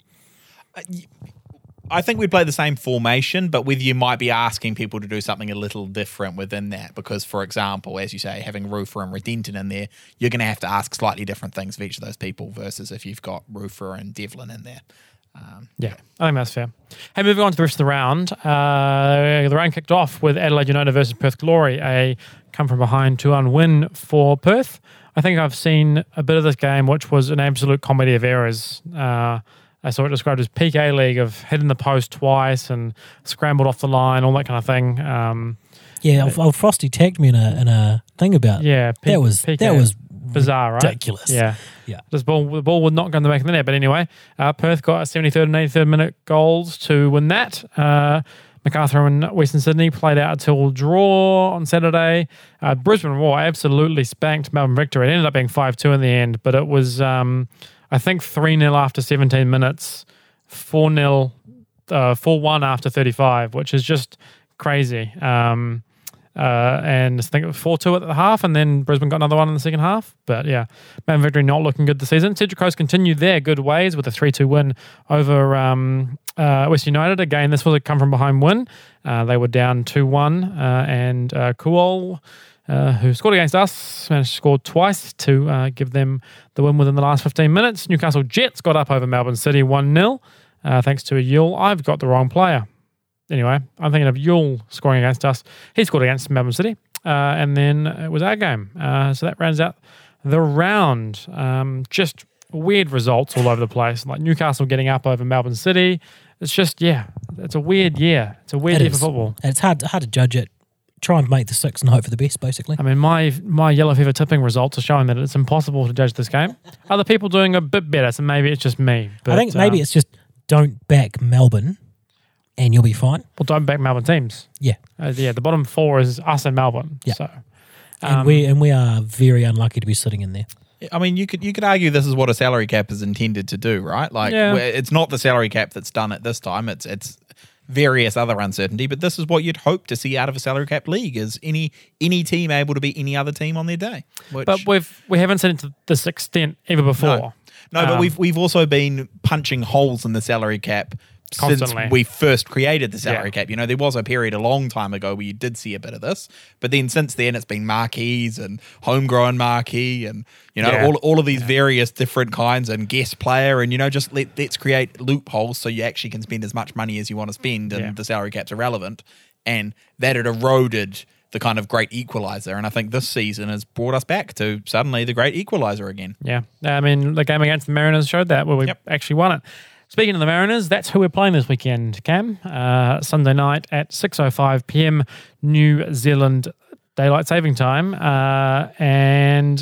I think we'd play the same formation, but with you might be asking people to do something a little different within that because, for example, as you say, having Rufer and Redenton in there, you're going to have to ask slightly different things of each of those people versus if you've got Rufer and Devlin in there. Um, yeah, I think that's fair. Hey, moving on to the rest of the round. Uh, the round kicked off with Adelaide United versus Perth Glory, a come-from-behind two one win for Perth. I think I've seen a bit of this game, which was an absolute comedy of errors. Uh, I saw it described as peak A-League of hitting the post twice and scrambled off the line, all that kind of thing. Um, yeah, old Frosty tagged me in a in a thing about yeah, peak, that was peak that A- was bizarre, right? ridiculous. Yeah, yeah. This ball, the ball would not go in the back of the net, but anyway, uh, Perth got a seventy-third and eighty-third minute goals to win that. Uh, Macarthur and Western Sydney played out until draw on Saturday. Uh, Brisbane Roar absolutely spanked Melbourne Victory. It ended up being five two in the end, but it was, um, I think, three nil after seventeen minutes, four nil, uh, four one after thirty-five, which is just crazy. Um, uh, and I think it was four two at the half, and then Brisbane got another one in the second half. But yeah, Melbourne Victory not looking good this season. Central Coast continued their good ways with a three two win over um, uh, West United. Again, this was a come-from-behind win. Uh, they were down two one, uh, and uh, Kuol, uh, who scored against us, managed to score twice to uh, give them the win within the last fifteen minutes. Newcastle Jets got up over Melbourne City one nil, uh, thanks to a Yule. I've got the wrong player. Anyway, I'm thinking of Yule scoring against us. He scored against Melbourne City, uh, and then it was our game. Uh, so that rounds out the round. Um, just weird results all over the place, like Newcastle getting up over Melbourne City. It's just, yeah, it's a weird year. It's a weird It year is. for football. And it's hard hard to judge it. Try and make the six and hope for the best, basically. I mean, my my yellow fever tipping results are showing that it's impossible to judge this game. Other people doing a bit better, so maybe it's just me. But, I think maybe uh, it's just don't back Melbourne and you'll be fine. well, don't back Melbourne teams. Yeah. Uh, yeah, the bottom four is us and Melbourne. Yeah. So, And um, we and we are very unlucky to be sitting in there. I mean, you could you could argue this is what a salary cap is intended to do, right? Like, Yeah. where it's not the salary cap that's done it this time. It's it's various other uncertainty, but this is what you'd hope to see out of a salary cap league: is any any team able to beat any other team on their day. Which, but we've we haven't seen it to this extent ever before. No. No, but Um, we've we've also been punching holes in the salary cap Constantly. since we first created the salary Yeah. cap. You know, there was a period a long time ago where you did see a bit of this, but then since then it's been marquees and homegrown marquee and, you know, Yeah. all all of these various different kinds and guest player and, you know, just let, let's create loopholes so you actually can spend as much money as you want to spend and Yeah. the salary cap's irrelevant. And that had eroded the kind of great equalizer. And I think this season has brought us back to suddenly the great equalizer again. Yeah, I mean, the game against the Mariners showed that where we Yep. actually won it. Speaking of the Mariners, that's who we're playing this weekend, Cam. Uh, Sunday night at six oh five p.m. New Zealand Daylight Saving Time. Uh, and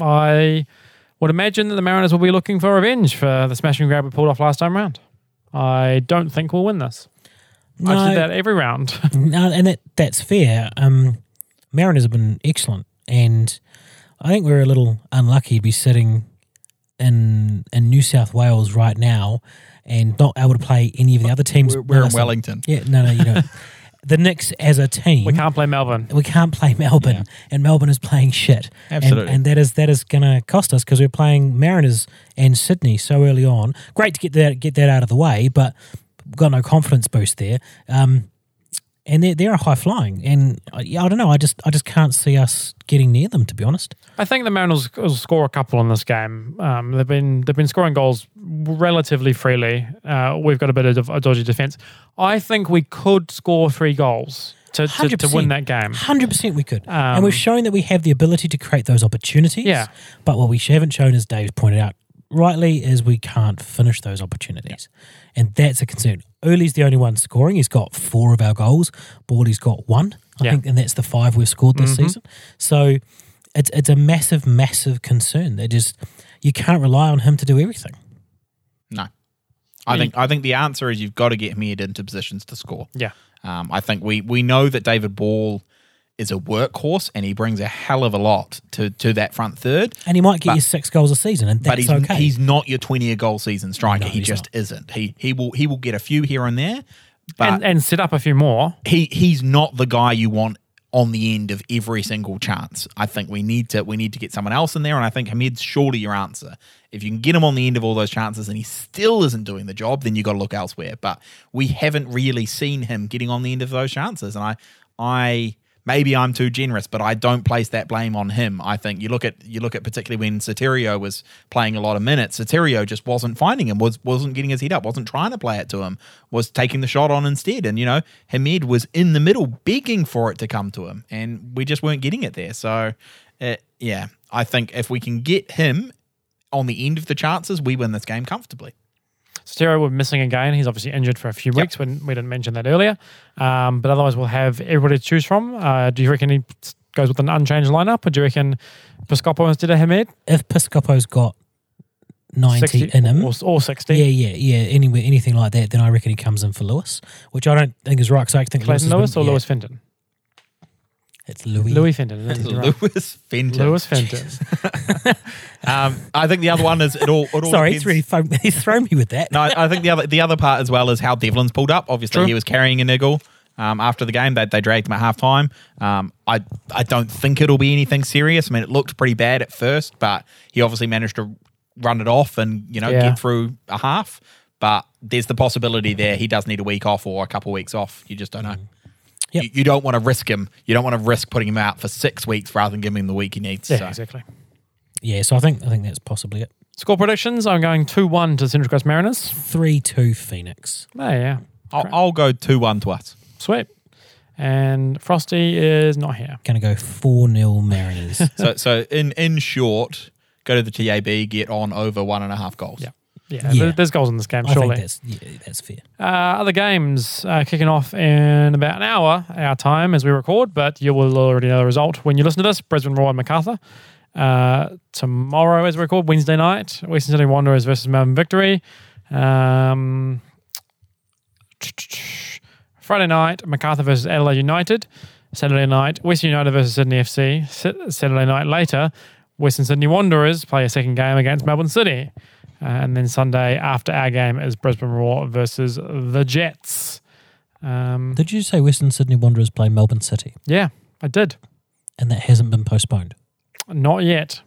I would imagine that the Mariners will be looking for revenge for the smash and grab we pulled off last time round. I don't think we'll win this. I No. said that every round. No, and that that's fair. Um, Mariners have been excellent, and I think we're a little unlucky to be sitting in in New South Wales right now and not able to play any of the other teams. We're, we're in Listen, Wellington. Yeah, no, no, you don't. The Knicks as a team, we can't play Melbourne. we can't play Melbourne, Yeah. and Melbourne is playing shit. Absolutely. and, and that is that is going to cost us because we're playing Mariners and Sydney so early on. Great to get that get that out of the way, but we've got no confidence boost there. Um, and they're they're high flying, and I, I don't know. I just I just can't see us getting near them, to be honest. I think the Mariners will score a couple in this game. Um, they've been they've been scoring goals relatively freely. Uh, we've got a bit of a dodgy defense. I think we could score three goals to, to, to win that game. one hundred percent we could. Um, and we've shown that we have the ability to create those opportunities. Yeah. But what we haven't shown, as Dave pointed out rightly, is we can't finish those opportunities. And that's a concern. Ollie's the only one scoring. He's got four of our goals. Ballie's got one, I Yeah. think, and that's the five we've scored this Mm-hmm. season. So it's it's a massive, massive concern. They just you can't rely on him to do everything. No. I think I think the answer is you've got to get Mead into positions to score. Yeah. Um, I think we we know that David Ball is a workhorse and he brings a hell of a lot to, to that front third. And he might get But- you six goals a season, and But that's he's okay. he's not your twenty a goal season striker. No, he he's just not. isn't. He he will he will get a few here and there, but And, and set up a few more. he he's not the guy you want on the end of every single chance. I think we need to we need to get someone else in there, and I think Hamid's surely your answer. If you can get him on the end of all those chances and he still isn't doing the job, then you got to look elsewhere. But we haven't really seen him getting on the end of those chances, and I I. Maybe I'm too generous, but I don't place that blame on him. I think you look at you look at particularly when Soterio was playing a lot of minutes, Soterio just wasn't finding him, was wasn't getting his head up, wasn't trying to play it to him, was taking the shot on instead. And you know, Hamid was in the middle begging for it to come to him, and we just weren't getting it there. So, uh, yeah, I think if we can get him on the end of the chances, we win this game comfortably. Soterio we're missing again. He's obviously injured for a few weeks. Yep. When we didn't mention that earlier. Um, but otherwise, we'll have everybody to choose from. Uh, do you reckon he goes with an unchanged lineup, or do you reckon Piscopo instead of Hamid? If Piscopo's got ninety sixty in him, or, or sixty, yeah, yeah, yeah, anywhere, anything like that, then I reckon he comes in for Lewis, which I don't think is right. Because I think Clayton Lewis, Lewis, or been, yeah. Lewis Fenton. It's Louis. Louis Fenton. Isn't it? Right. Lewis Fenton. Lewis Fenton. um, I think the other one is it all. It all Sorry, depends. he's really thrown, he's thrown me with that. No, I, I think the other the other part as well is how Devlin's pulled up. Obviously, True. he was carrying a niggle um, after the game. They, they dragged him at half time. Um, I I don't think it'll be anything serious. I mean, it looked pretty bad at first, but he obviously managed to run it off and you know Yeah. get through a half. But there's the possibility there he does need a week off or a couple of weeks off. You just don't know. Yep. You, you don't want to risk him. You don't want to risk putting him out for six weeks rather than giving him the week he needs. Yeah, so. exactly. Yeah, so I think I think that's possibly it. Score predictions. I'm going two one to the Central Coast Mariners. Three two Phoenix. Oh, yeah. I'll, I'll go two one to us. Sweet. And Frosty is not here. Going to go four nil Mariners. So, so in in short, go to the T A B, get on over one and a half goals. Yeah. Yeah, Yeah. there- there's goals in this game, I surely. think that's yeah, that's fair. Uh, other games uh, kicking off in about an hour, our time as we record, but you will already know the result when you listen to this. Brisbane Roar and Macarthur. Uh, tomorrow as we record, Wednesday night, Western Sydney Wanderers versus Melbourne Victory. Um, Friday night, Macarthur versus Adelaide United. Saturday night, Western United versus Sydney F C. Saturday night later, Western Sydney Wanderers play a second game against Melbourne City. Uh, and then Sunday after our game is Brisbane Roar versus the Jets. Um, Did you say Western Sydney Wanderers play Melbourne City? yeah, I did. And that hasn't been postponed? Not yet.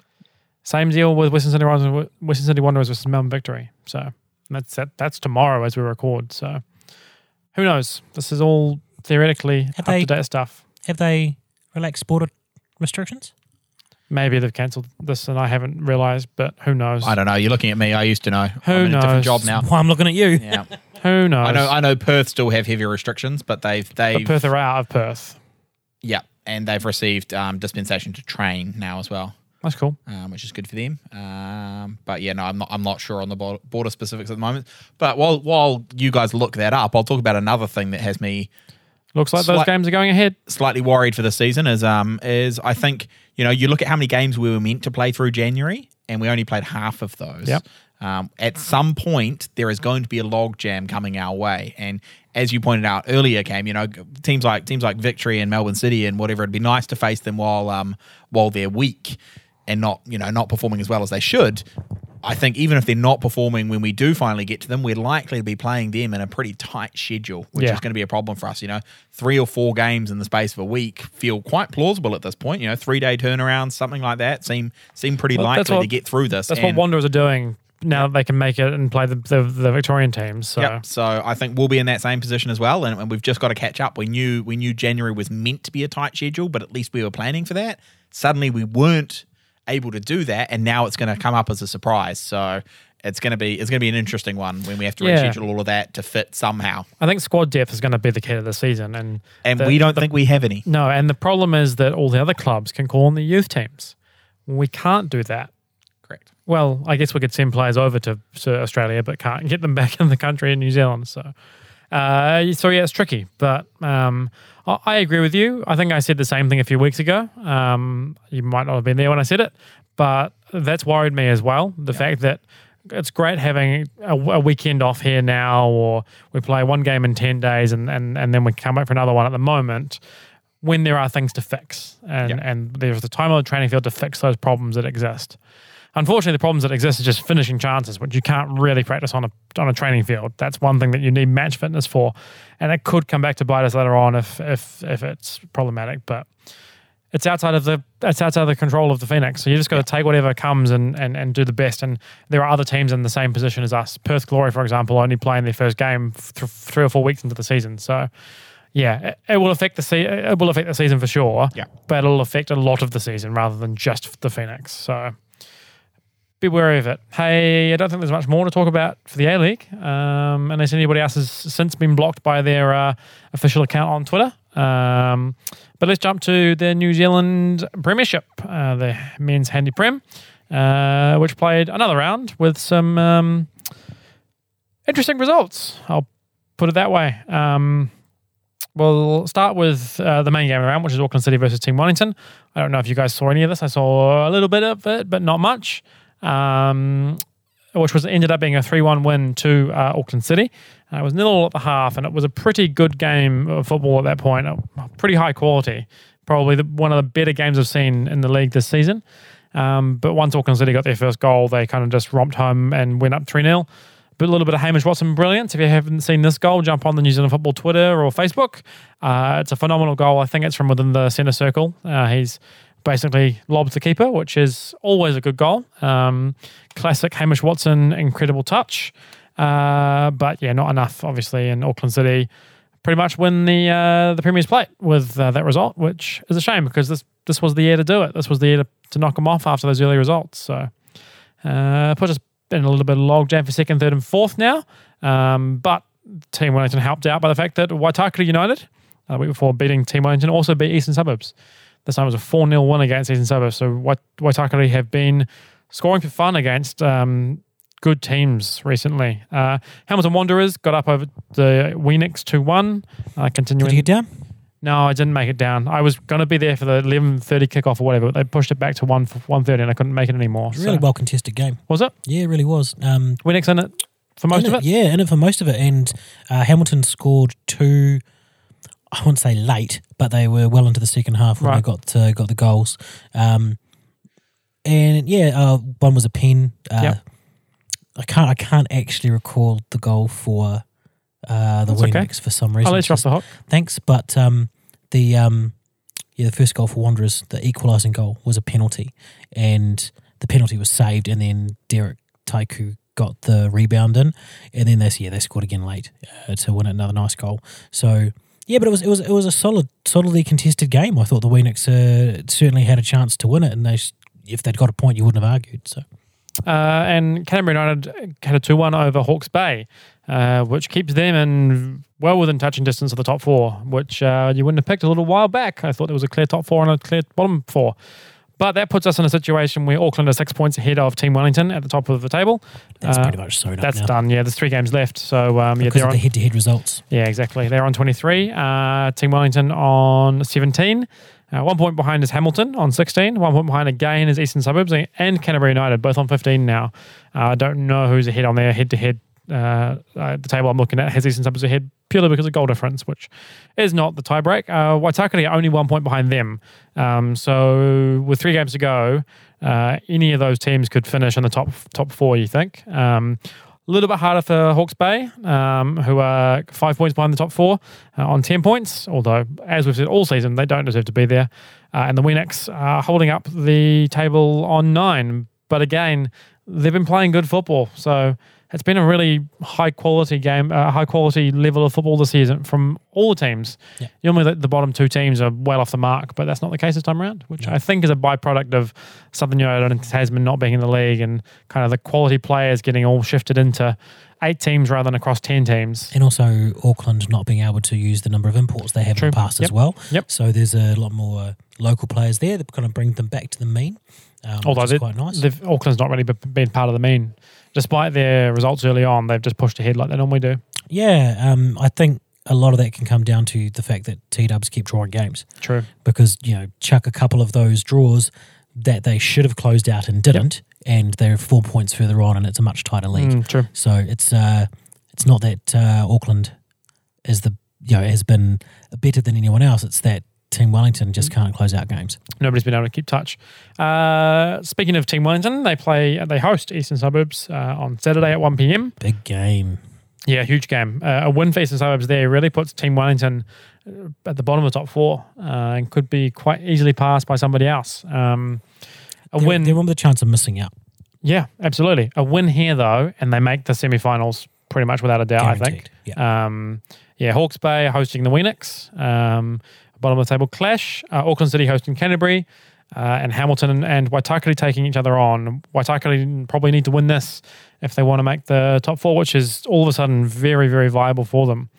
Same deal with Western Sydney Wanderers, Western Sydney Wanderers versus Melbourne Victory. So that's that, that's tomorrow as we record. So who knows? This is all theoretically Have up they- to date stuff. Have they relaxed border restrictions? Maybe they've cancelled this and I haven't realised, but who knows? I don't know. You're looking at me. I used to know. Who I'm in a knows? different job now. Well, I'm looking at you. Yeah. Who knows? I know. I know. Perth still have heavy restrictions, but they've they But Perth are out of Perth. yeah, and they've received um, dispensation to train now as well, That's cool. um, which is good for them. Um, but yeah, no, I'm not. I'm not sure on the bor- border specifics at the moment. But while while you guys look that up, I'll talk about another thing that has me Looks like those Slight- games are going ahead. slightly worried for this season. Is um is I think you know you look at how many games we were meant to play through January, and we only played half of those. Yep. Um, at some point, there is going to be a log jam coming our way, and as you pointed out earlier, Cam, you know teams like teams like Victory and Melbourne City and whatever, it'd be nice to face them while um while they're weak and not you know not performing as well as they should. I think even if they're not performing when we do finally get to them, we're likely to be playing them in a pretty tight schedule, which Yeah. is going to be a problem for us. You know, three or four games in the space of a week feel quite plausible at this point. You know, three day turnarounds, something like that, seem seem pretty Well, that's likely what- to get through this. That's And- what Wanderers are doing now that they can make it and play the, the, the Victorian teams. So Yep. So I think we'll be in that same position as well, and, and we've just got to catch up. We knew we knew January was meant to be a tight schedule, but at least we were planning for that. Suddenly we weren't able to do that, and now it's going to come up as a surprise. So it's going to be it's going to be an interesting one when we have to Yeah. reschedule all of that to fit somehow. I think squad depth is going to be the key to the season. And And the- we don't the- think we have any. No, and the problem is that all the other clubs can call on the youth teams. We can't do that. Correct. Well, I guess we could send players over to, to Australia, but can't get them back in the country in New Zealand. So, uh, so yeah, it's tricky. But um, I, I agree with you. I think I said the same thing a few weeks ago. Um, you might not have been there when I said it, but that's worried me as well. The fact that it's great having a, a weekend off here now, or we play one game in ten days and, and, and then we come back for another one at the moment, when there are things to fix and, Yeah. and there's the time on the training field to fix those problems that exist. unfortunately, the problems that exist are just finishing chances, which you can't really practice on a on a training field. That's one thing that you need match fitness for, and it could come back to bite us later on if if if it's problematic. But it's outside of the it's outside of the control of the Phoenix. So you just got to take whatever comes and, and and do the best. And there are other teams in the same position as us. Perth Glory, for example, only playing their first game th- three or four weeks into the season. So yeah, it, it will affect the se- it will affect the season for sure. Yeah, but it'll affect a lot of the season rather than just the Phoenix. So be wary of it. Hey, I don't think there's much more to talk about for the A-League, um, unless anybody else has since been blocked by their uh, official account on Twitter. Um, but let's jump to the New Zealand Premiership, uh, the men's handy prem, uh, which played another round with some um, interesting results. I'll put it that way. Um, we'll start with uh, the main game of the round, which is Auckland City versus Team Wellington. I don't know if you guys saw any of this. I saw a little bit of it, but not much. Um, which was ended up being a three one win to uh, Auckland City. Uh, it was nil all at the half, and it was a pretty good game of football at that point. Uh, pretty high quality, probably the, one of the better games I've seen in the league this season. Um, but once Auckland City got their first goal, they kind of just romped home and went up three nil. But a little bit of Hamish Watson brilliance. If you haven't seen this goal, jump on the New Zealand Football Twitter or Facebook. Uh, it's a phenomenal goal. I think it's from within the centre circle. Uh, he's basically lobs the keeper, which is always a good goal. Um, classic Hamish Watson, incredible touch. Uh, but yeah, not enough, obviously, in Auckland City. Pretty much win the uh, the Premier's Plate with uh, that result, which is a shame because this this was the year to do it. This was the year to, to knock them off after those early results. So uh, put us in a little bit of logjam for second, third and fourth now. Um, but Team Wellington helped out by the fact that Waitakere United, uh, the week before beating Team Wellington, also beat Eastern Suburbs. This time it was a four nil win against Eastern Suburbs. So Wait- Waitakere have been scoring for fun against um, good teams recently. Uh, Hamilton Wanderers got up over the Weenix two one. Uh, continuing. Did you get down? No, I didn't make it down. I was going to be there for the eleven thirty kickoff or whatever, but they pushed it back to one thirty and I couldn't make it anymore. Really so. well contested game. Was it? Yeah, it really was. Um, Weenix in it for most in of it? Yeah, in it for most of it. And uh, Hamilton scored two, I wouldn't say late, but they were well into the second half when right. they got uh, got the goals. Um, and yeah, uh, one was a pen. Uh, yep. I can't I can't actually recall the goal for uh, the Weenix okay. for some reason. I'll let you off the hook. Thanks, but um, the um, yeah the first goal for Wanderers, the equalising goal, was a penalty, and the penalty was saved, and then Derek Taiku got the rebound in, and then they yeah they scored again late uh, to win another nice goal. So. Yeah, but it was it was it was a solid, solidly contested game. I thought the Weenix uh, certainly had a chance to win it, and they if they'd got a point, you wouldn't have argued. So, uh, and Canterbury United had a two one over Hawke's Bay, uh, which keeps them in well within touching distance of the top four, which uh, you wouldn't have picked a little while back. I thought there was a clear top four and a clear bottom four. But that puts us in a situation where Auckland are six points ahead of Team Wellington at the top of the table. That's uh, pretty much sewn up That's now. done, yeah. There's three games left. So, um, yeah, because they're of the on, head-to-head results. Yeah, exactly. They're on twenty-three. Uh, Team Wellington on seventeen. Uh, one point behind is Hamilton on sixteen. One point behind again is Eastern Suburbs and Canterbury United, both on fifteen now. I uh, don't know who's ahead on their head-to-head. Uh, uh, the table I'm looking at has Eastern Suburbs ahead purely because of goal difference, which is not the tiebreak. Uh, Waitakere are only one point behind them. Um, so with three games to go, uh, any of those teams could finish in the top top four, you think. Um, a little bit harder for Hawke's Bay, um, who are five points behind the top four uh, on ten points, although, as we've said all season, they don't deserve to be there. Uh, and the Weenix are holding up the table on nine. But again, they've been playing good football, so it's been a really high quality game, uh, high quality level of football this season from all the teams. Yeah. Normally, the, the bottom two teams are well off the mark, but that's not the case this time around, which yeah. I think is a byproduct of Southern United and Tasman not being in the league and kind of the quality players getting all shifted into eight teams rather than across ten teams. And also Auckland not being able to use the number of imports they have True. in the past yep. as well. Yep. So there's a lot more local players there that kind of bring them back to the mean. Um, Although which is quite nice. Auckland's not really been part of the mean. Despite their results early on, they've just pushed ahead like they normally do. Yeah, um, I think a lot of that can come down to the fact that T-Dubs keep drawing games. True. Because, you know, chuck a couple of those draws that they should have closed out and didn't, yep. and they're four points further on and it's a much tighter league. Mm, true. So it's uh, it's not that uh, Auckland is the, you know, has been better than anyone else. It's that Team Wellington just can't close out games. Nobody's been able to keep touch. Uh, speaking of Team Wellington, they play, they host Eastern Suburbs uh, on Saturday at one p.m. Big game. Yeah, huge game. Uh, a win for Eastern Suburbs there really puts Team Wellington at the bottom of the top four uh, and could be quite easily passed by somebody else. Um, a They're, win, they're on the chance of missing out. yeah, absolutely. A win here though, and they make the semi-finals pretty much without a doubt. Guaranteed, I think. yeah. Um, yeah, Hawke's Bay hosting the Weenix. Um, bottom of the table clash. Uh, Auckland City hosting Canterbury. Uh, and Hamilton and Waitakere taking each other on. Waitakere probably need to win this if they want to make the top four, which is all of a sudden very, very viable for them.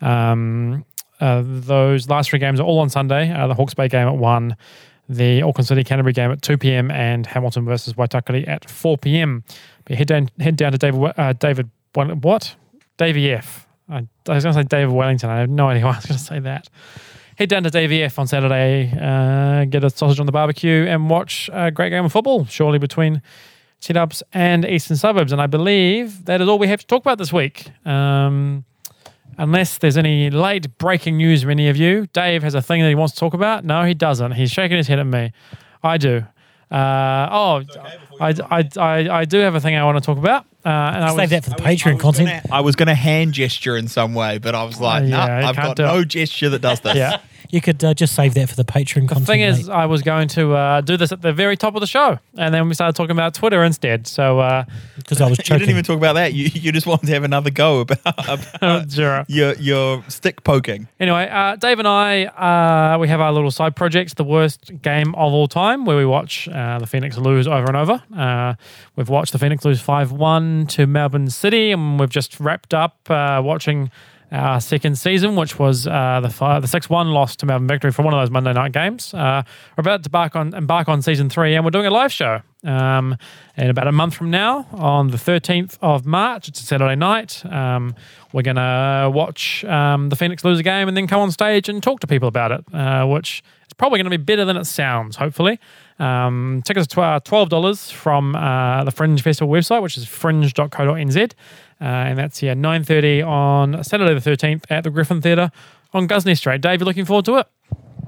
Um, uh, those last three games are all on Sunday. Uh, the Hawke's Bay game at one, the Auckland City Canterbury game at two p.m. and Hamilton versus Waitakere at four p.m. But head down, head down to David, uh, David, what? Davey F. I, I was going to say David Wellington. I have no idea why I was going to say that. Head down to Davey F on Saturday, uh, get a sausage on the barbecue and watch a great game of football, surely between T-Dubs and Eastern Suburbs. And I believe that is all we have to talk about this week. Um, unless there's any late breaking news from any of you. Dave has a thing that he wants to talk about. No, he doesn't. He's shaking his head at me. I do. Uh, oh, I, I, I, I do have a thing I want to talk about. Uh, and I Save was, that for the I was- Patreon I was content. Gonna, I was going to hand gesture in some way, but I was like, Uh, nah, yeah, you I've can't got do no it. gesture that does this. yeah. You could uh, just save that for the Patreon The content. thing is, mate. I was going to uh, do this at the very top of the show, and then we started talking about Twitter instead. So, uh, because I was You choking. didn't even talk about that. You you just wanted to have another go about, about Zero. your your stick poking. Anyway, uh, Dave and I, uh, we have our little side projects, the worst game of all time, where we watch uh, the Phoenix lose over and over. Uh, we've watched the Phoenix lose five one to Melbourne City, and we've just wrapped up uh, watching our second season, which was uh, the five, the six one loss to Melbourne Victory for one of those Monday night games. Uh, we're about to embark on, embark on season three, and we're doing a live show um, in about a month from now on the thirteenth of March. It's a Saturday night. Um, we're going to watch um, the Phoenix lose a game and then come on stage and talk to people about it, uh, which is probably going to be better than it sounds, hopefully. Um, tickets are twelve dollars from uh, the Fringe Festival website, which is fringe dot co dot n z. Uh, and that's yeah, nine thirty on Saturday the thirteenth at the Griffin Theatre on Gusney Street. Dave, you looking forward to it?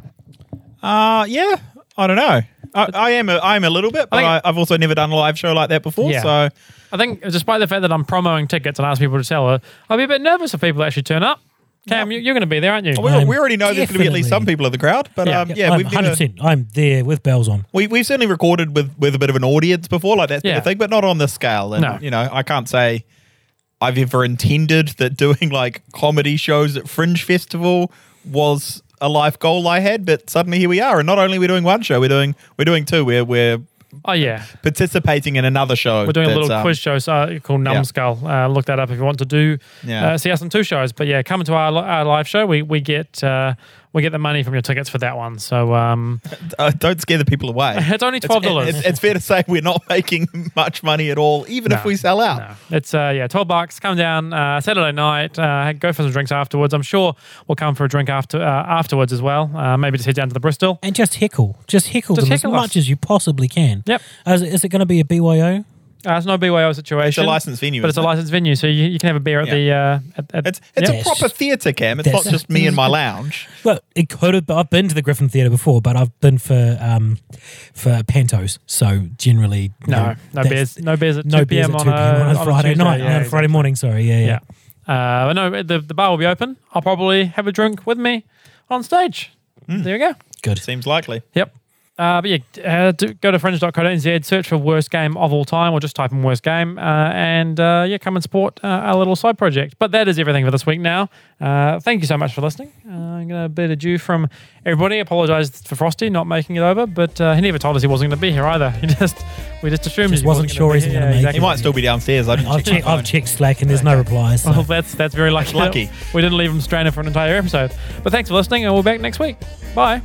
Uh yeah, I don't know. I, I am a, I am a little bit, but I I think- I've also never done a live show like that before. Yeah. So I think despite the fact that I'm promoting tickets and ask people to sell it, I'll be a bit nervous if people actually turn up. Cam, you, you're going to be there, aren't you? we, I'm we already know there's going to be at least some definitely- people in the crowd. But Yeah. um, yeah, I'm we've one hundred never, percent. I'm there with bells on. we we've certainly recorded with with a bit of an audience before, like that's been Yeah. a thing, but not on this scale. And No. you know, I can't say I've ever intended that doing like comedy shows at Fringe Festival was a life goal I had, but suddenly here we are. And not only are we doing one show, we're doing we're doing two. We're we're Oh, yeah. participating in another show. We're doing a that's, little um, quiz show so, called Numbskull. Uh, look that up if you want to do Yeah. uh, see us on two shows. But yeah, come to our, our live show. We we get uh, we get the money from your tickets for that one. So um, Uh, don't scare the people away. it's only twelve dollars. It's, it's, it's fair to say we're not making much money at all, even if No. we sell out. No. It's uh, yeah, twelve bucks. Come down uh, Saturday night. Uh, go for some drinks afterwards. I'm sure we'll come for a drink after uh, afterwards as well. Uh, maybe just head down to the Bristol. And just heckle. Just heckle Just them heckle as us. much as you possibly can. Yep. Uh, Is, is it going to be a B Y O? Uh, it's no B Y O situation. It's a licensed venue, but it's a isn't it? licensed venue, so you, you can have a beer at Yeah. the. Uh, at, at, It's it's yeah. a proper theatre, Cam. It's That's- not just me in my lounge. Well, it could have. I've been to the Griffin Theatre before, but I've been for um, for Pantos. So generally, no, no that's- beers, no beers at no two beers p.m. at on, two p.m. a, on a on Friday Tuesday. night, Yeah, on a exactly. Friday morning. Sorry, yeah, yeah. Yeah. Uh, no, the the bar will be open. I'll probably have a drink with me on stage. There you go. Good. Seems likely. Yep. Uh, but yeah, uh, do, go to fringe dot co dot n z, search for worst game of all time, or just type in worst game, uh, and uh, yeah, come and support uh, our little side project. But that is everything for this week now. Uh, thank you so much for listening. Uh, I'm going to bid adieu from everybody. Apologise for Frosty not making it over, but uh, he never told us he wasn't going to be here either. He just we just assumed Just he wasn't wasn't sure gonna he's be gonna here. make Yeah, it. He exactly. might still be downstairs. I didn't I've check my checked, I've phone. checked Slack and there's no replies. So. Well, that's that's very lucky. lucky. We didn't leave him stranded for an entire episode. But thanks for listening, and we'll be back next week. Bye.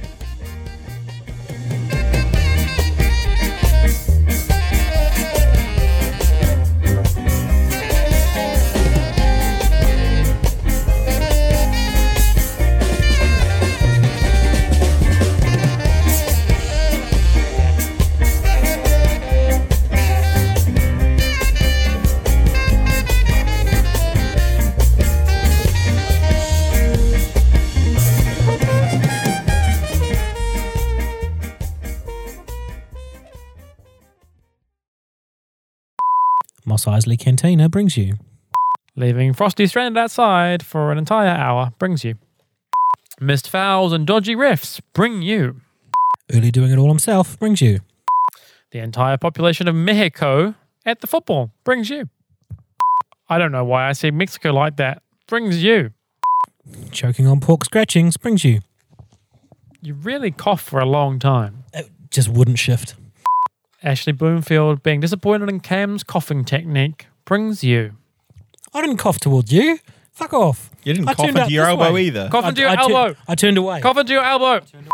Moss Isley Cantina brings you. Leaving Frosty stranded outside for an entire hour brings you. Missed fouls and dodgy refs bring you. Uli doing it all himself brings you. The entire population of Mexico at the football brings you. I don't know why I see Mexico like that. Brings you. Choking on pork scratchings brings you. You really cough for a long time. It just wouldn't shift. Ashley Bloomfield being disappointed in Cam's coughing technique brings you. I didn't cough towards you. Fuck off. You didn't I cough turned into out your this elbow way. either. Cough I- into your I tu- elbow. I turned away. Cough into your elbow.